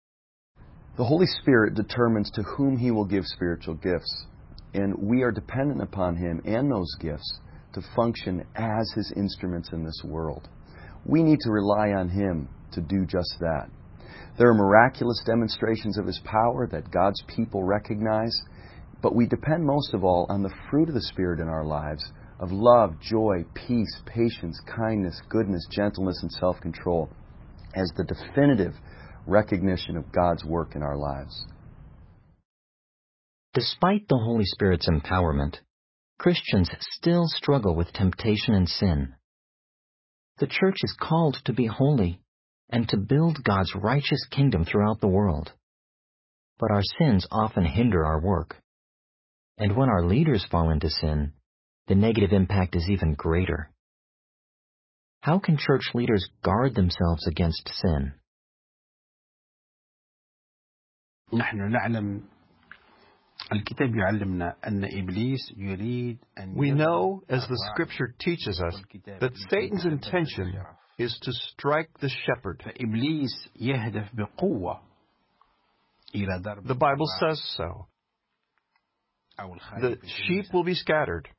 The Holy Spirit determines to whom He will give spiritual gifts, and we are dependent upon Him and those gifts to function as His instruments in this world. We need to rely on Him to do just that. There are miraculous demonstrations of His power that God's people recognize, but we depend most of all on the fruit of the Spirit in our lives of love, joy, peace, patience, kindness, goodness, gentleness, and self-control as the definitive recognition of God's work in our lives. Despite the Holy Spirit's empowerment, Christians still struggle with temptation and sin. The church is called to be holy and to build God's righteous kingdom throughout the world. But our sins often hinder our work. And when our leaders fall into sin, the negative impact is even greater. How can church leaders guard themselves against sin? We know, as the Scripture teaches us, that Satan's intention is to strike the shepherd. The Bible says so. The sheep will be scattered.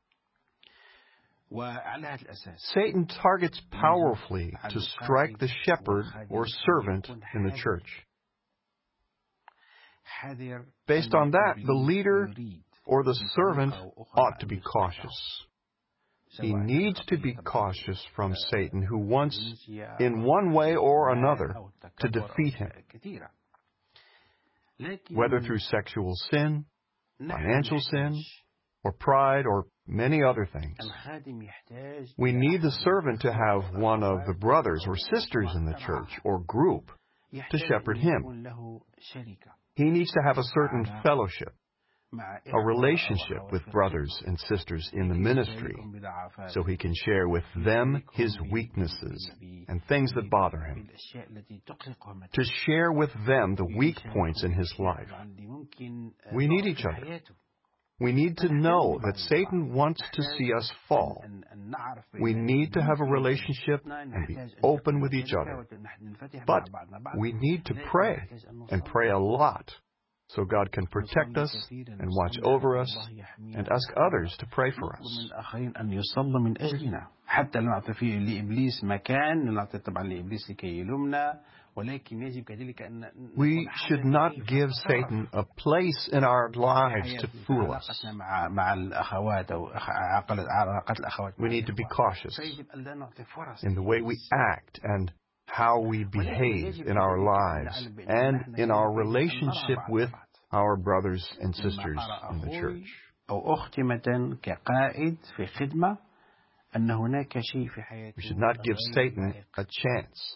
Satan targets powerfully to strike the shepherd or servant in the church. Based on that, the leader or the servant ought to be cautious. He needs to be cautious from Satan, who wants, in one way or another, to defeat him. whether through sexual sin, financial sin, or pride, or many other things. We need the servant to have one of the brothers or sisters in the church or group to shepherd him. He needs to have a certain fellowship, a relationship with brothers and sisters in the ministry, so he can share with them his weaknesses and things that bother him, to share with them the weak points in his life. We need each other. We need to know that Satan wants to see us fall. We need to have a relationship and be open with each other. But we need to pray, and pray a lot, so God can protect us and watch over us and ask others to pray for us. We should not give Satan a place in our lives to fool us. We need to be cautious in the way we act and how we behave in our lives and in our relationship with our brothers and sisters in the church. We should not give Satan a chance.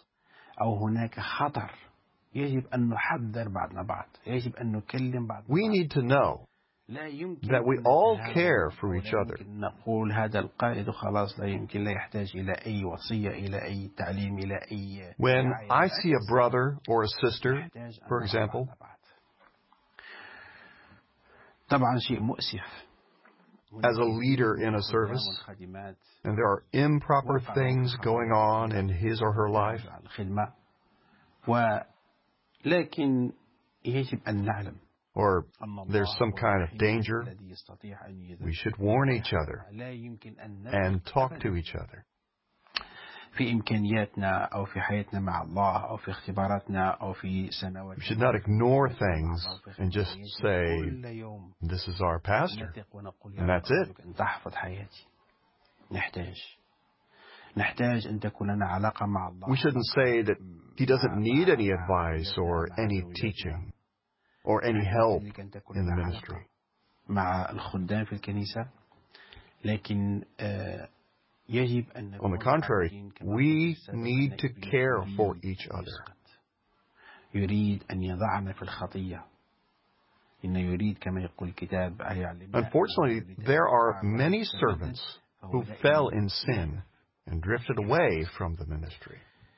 We need to know that we all care for each other. When I see a brother or a sister, for example, as a leader in a service, and there are improper things going on in his or her life, or there's some kind of danger, we should warn each other and talk to each other. We should not ignore things and just say, this is our pastor, and that's it. We shouldn't say that he doesn't need any advice or any teaching or any help in the ministry. On the contrary, we need to care for each other. Unfortunately, there are many servants who fell in sin and drifted away from the ministry.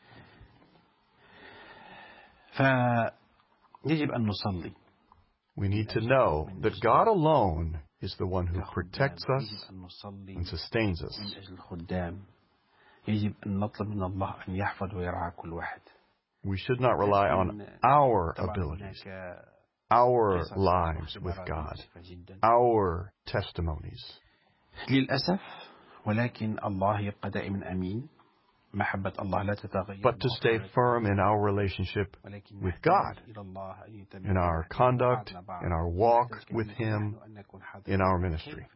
We need to know that God alone is the one who protects us and sustains us. We should not rely on our abilities, our lives with God, our testimonies. But to stay firm in our relationship with God, in our conduct, in our walk with Him, in our ministry.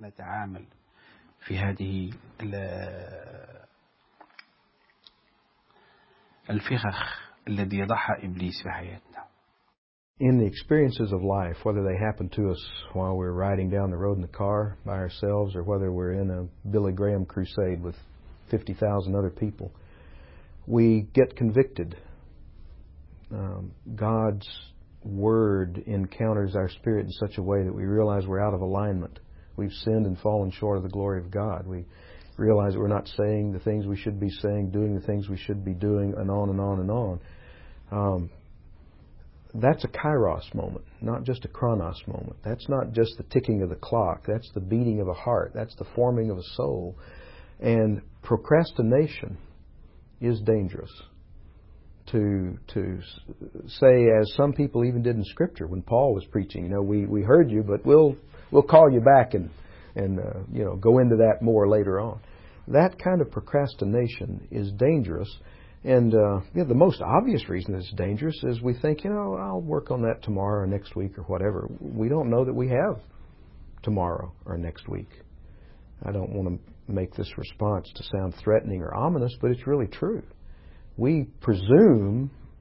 In the experiences of life, whether they happen to us while we're riding down the road in the car by ourselves or whether we're in a Billy Graham crusade with fifty thousand other people, we get convicted. Um, God's Word encounters our spirit in such a way that we realize we're out of alignment. We've sinned and fallen short of the glory of God. We realize that we're not saying the things we should be saying, doing the things we should be doing, and on and on and on. Um, that's a kairos moment, not just a chronos moment. That's not just the ticking of the clock. That's the beating of a heart. That's the forming of a soul. And procrastination is dangerous. To to say, as some people even did in Scripture when Paul was preaching, you know, we, we heard you, but we'll we'll call you back and and uh, you know go into that more later on. That kind of procrastination is dangerous, and uh, you know, the most obvious reason it's dangerous is we think, you know, I'll work on that tomorrow or next week or whatever. We don't know that we have tomorrow or next week. I don't want to make this response to sound threatening or ominous, but it's really true. We presume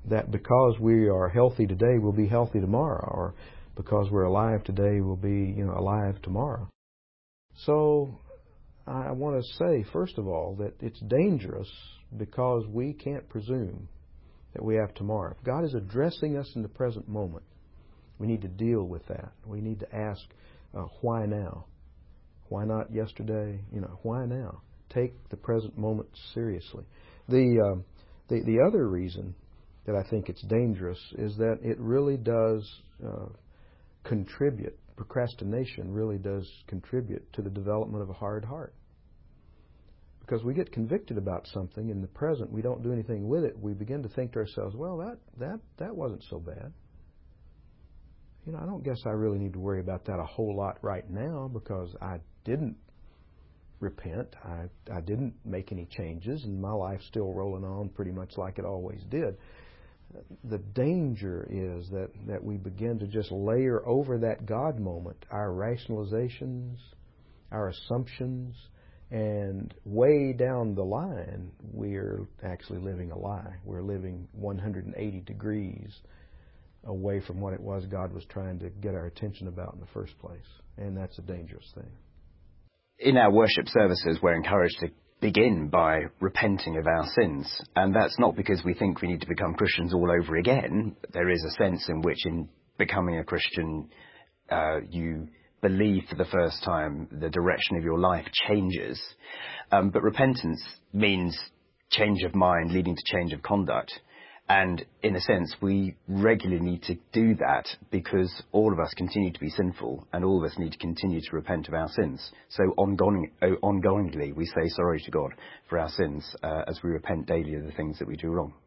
that because we are healthy today, we'll be healthy tomorrow, or because we're alive today, we'll be, you know, alive tomorrow. So I want to say, first of all, that it's dangerous because we can't presume that we have tomorrow. If God is addressing us in the present moment, we need to deal with that. We need to ask, uh, why now? Why not yesterday? You know, why now? Take the present moment seriously. The, uh, the, the other reason that I think it's dangerous is that it really does uh, contribute, procrastination really does contribute to the development of a hard heart. Because we get convicted about something in the present, we don't do anything with it, we begin to think to ourselves, well, that, that, that wasn't so bad. You know, I don't guess I really need to worry about that a whole lot right now because I didn't repent. I, I didn't make any changes, and my life's still rolling on pretty much like it always did. The danger is that, that we begin to just layer over that God moment our rationalizations, our assumptions, and way down the line, we're actually living a lie. We're living one hundred eighty degrees away from what it was God was trying to get our attention about in the first place. And that's a dangerous thing. In our worship services, we're encouraged to begin by repenting of our sins. And that's not because we think we need to become Christians all over again. There is a sense in which in becoming a Christian, uh, you believe for the first time the direction of your life changes. Um, but repentance means change of mind leading to change of conduct. And in a sense, we regularly need to do that because all of us continue to be sinful and all of us need to continue to repent of our sins. So ongoing, ongoingly, we say sorry to God for our sins uh, as we repent daily of the things that we do wrong.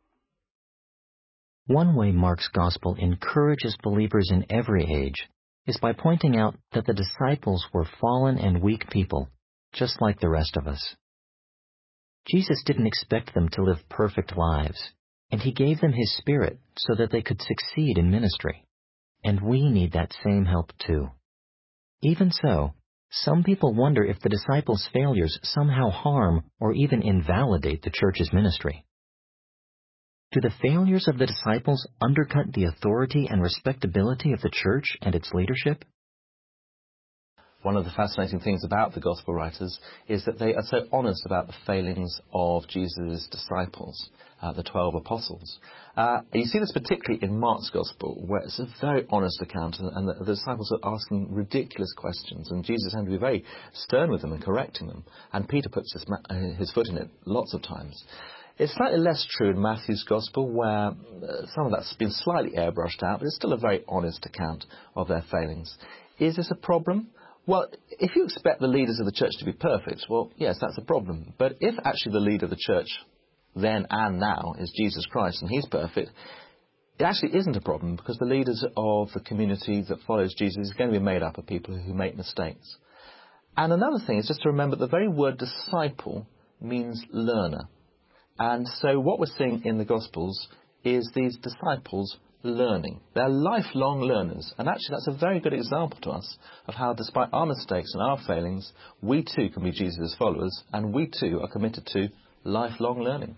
One way Mark's gospel encourages believers in every age is by pointing out that the disciples were fallen and weak people, just like the rest of us. Jesus didn't expect them to live perfect lives, and He gave them His Spirit so that they could succeed in ministry. And we need that same help too. Even so, some people wonder if the disciples' failures somehow harm or even invalidate the church's ministry. Do the failures of the disciples undercut the authority and respectability of the church and its leadership? One of the fascinating things about the Gospel writers is that they are so honest about the failings of Jesus' disciples, uh, the twelve apostles. Uh, you see this particularly in Mark's Gospel, where it's a very honest account, and, and the, the disciples are asking ridiculous questions, and Jesus had to be very stern with them and correcting them. And Peter puts his, his foot in it lots of times. It's slightly less true in Matthew's Gospel, where uh, some of that's been slightly airbrushed out, but it's still a very honest account of their failings. Is this a problem? Well, if you expect the leaders of the church to be perfect, well, yes, that's a problem. But if actually the leader of the church then and now is Jesus Christ and He's perfect, it actually isn't a problem because the leaders of the community that follows Jesus is going to be made up of people who make mistakes. And another thing is just to remember the very word disciple means learner. And so what we're seeing in the Gospels is these disciples learning. They're lifelong learners. And actually that's a very good example to us of how despite our mistakes and our failings, we too can be Jesus' followers and we too are committed to lifelong learning.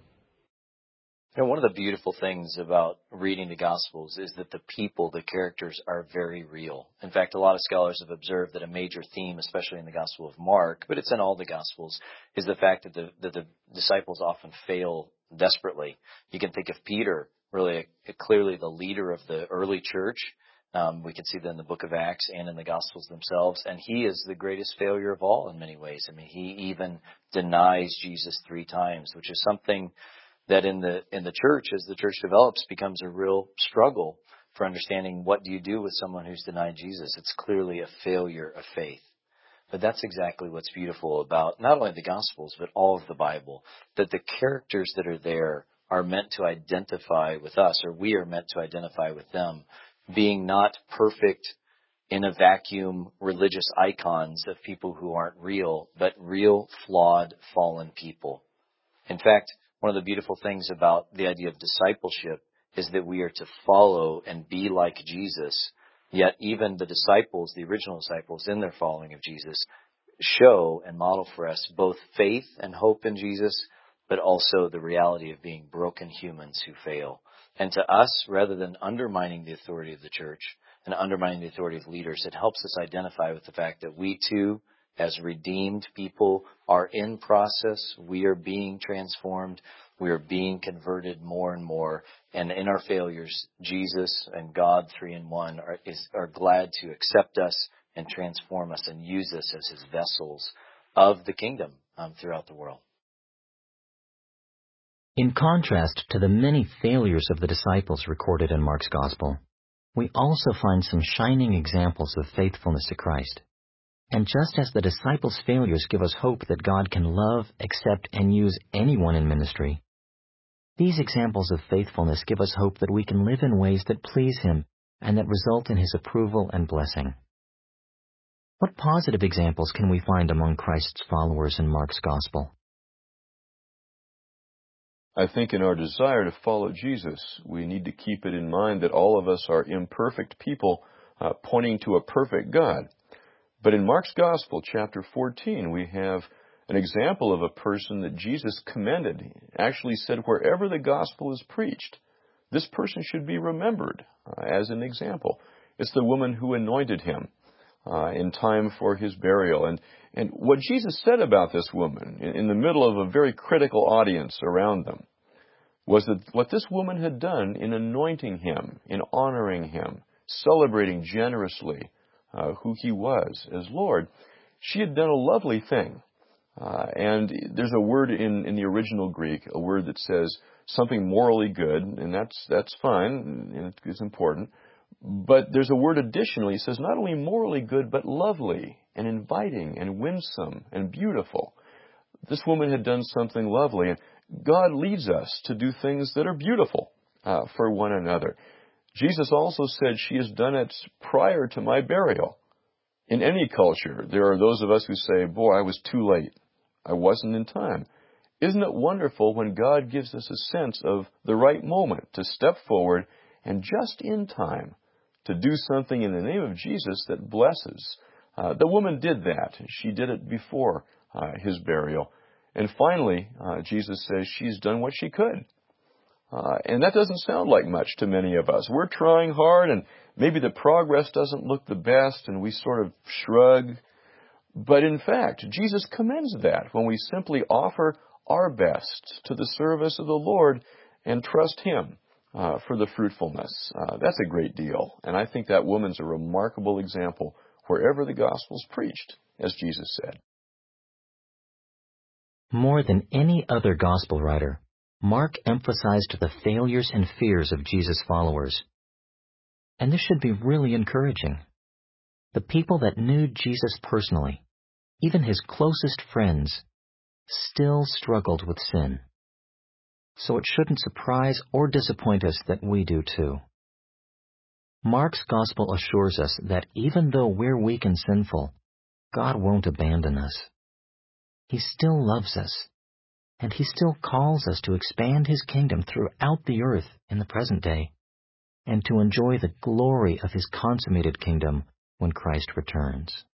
You know, one of the beautiful things about reading the Gospels is that the people, the characters, are very real. In fact, a lot of scholars have observed that a major theme, especially in the Gospel of Mark, but it's in all the Gospels, is the fact that the, that the disciples often fail desperately. You can think of Peter, really a, a clearly the leader of the early church. Um, we can see that in the book of Acts and in the Gospels themselves. And he is the greatest failure of all in many ways. I mean, he even denies Jesus three times, which is something that in the in the church, as the church develops, becomes a real struggle for understanding what do you do with someone who's denied Jesus. It's clearly a failure of faith. But that's exactly what's beautiful about not only the Gospels, but all of the Bible, that the characters that are there are meant to identify with us, or we are meant to identify with them, being not perfect in a vacuum religious icons of people who aren't real, but real, flawed, fallen people. In fact, one of the beautiful things about the idea of discipleship is that we are to follow and be like Jesus, yet even the disciples, the original disciples in their following of Jesus, show and model for us both faith and hope in Jesus, but also the reality of being broken humans who fail. And to us, rather than undermining the authority of the church and undermining the authority of leaders, it helps us identify with the fact that we too, as redeemed people, are in process. We are being transformed. We are being converted more and more. And in our failures, Jesus and God, three in one, are, is, are glad to accept us and transform us and use us as his vessels of the kingdom um, throughout the world. In contrast to the many failures of the disciples recorded in Mark's Gospel, we also find some shining examples of faithfulness to Christ. And just as the disciples' failures give us hope that God can love, accept, and use anyone in ministry, these examples of faithfulness give us hope that we can live in ways that please Him and that result in His approval and blessing. What positive examples can we find among Christ's followers in Mark's Gospel? I think in our desire to follow Jesus, we need to keep it in mind that all of us are imperfect people uh, pointing to a perfect God. But in Mark's Gospel, chapter fourteen, we have an example of a person that Jesus commended. He actually said wherever the gospel is preached, this person should be remembered uh, as an example. It's the woman who anointed him uh, in time for his burial. And, and what Jesus said about this woman in, in the middle of a very critical audience around them was that what this woman had done in anointing him, in honoring him, celebrating generously uh, who he was as Lord, she had done a lovely thing. Uh, and there's a word in, in the original Greek, a word that says something morally good, and that's that's fine, and it's important. But there's a word additionally, it says not only morally good, but lovely and inviting and winsome and beautiful. This woman had done something lovely, and God leads us to do things that are beautiful uh, for one another. Jesus also said, she has done it prior to my burial. In any culture, there are those of us who say, boy, I was too late. I wasn't in time. Isn't it wonderful when God gives us a sense of the right moment to step forward and just in time to do something in the name of Jesus that blesses? Uh, the woman did that. She did it before uh, his burial. And finally, uh, Jesus says she's done what she could. Uh, and that doesn't sound like much to many of us. We're trying hard, and maybe the progress doesn't look the best, and we sort of shrug. But in fact, Jesus commends that when we simply offer our best to the service of the Lord and trust Him uh, for the fruitfulness. Uh, that's a great deal. And I think that woman's a remarkable example wherever the gospel's preached, as Jesus said. More than any other gospel writer, Mark emphasized the failures and fears of Jesus' followers. And this should be really encouraging. The people that knew Jesus personally, even his closest friends, still struggled with sin. So it shouldn't surprise or disappoint us that we do too. Mark's gospel assures us that even though we're weak and sinful, God won't abandon us. He still loves us, and He still calls us to expand His kingdom throughout the earth in the present day, and to enjoy the glory of His consummated kingdom when Christ returns.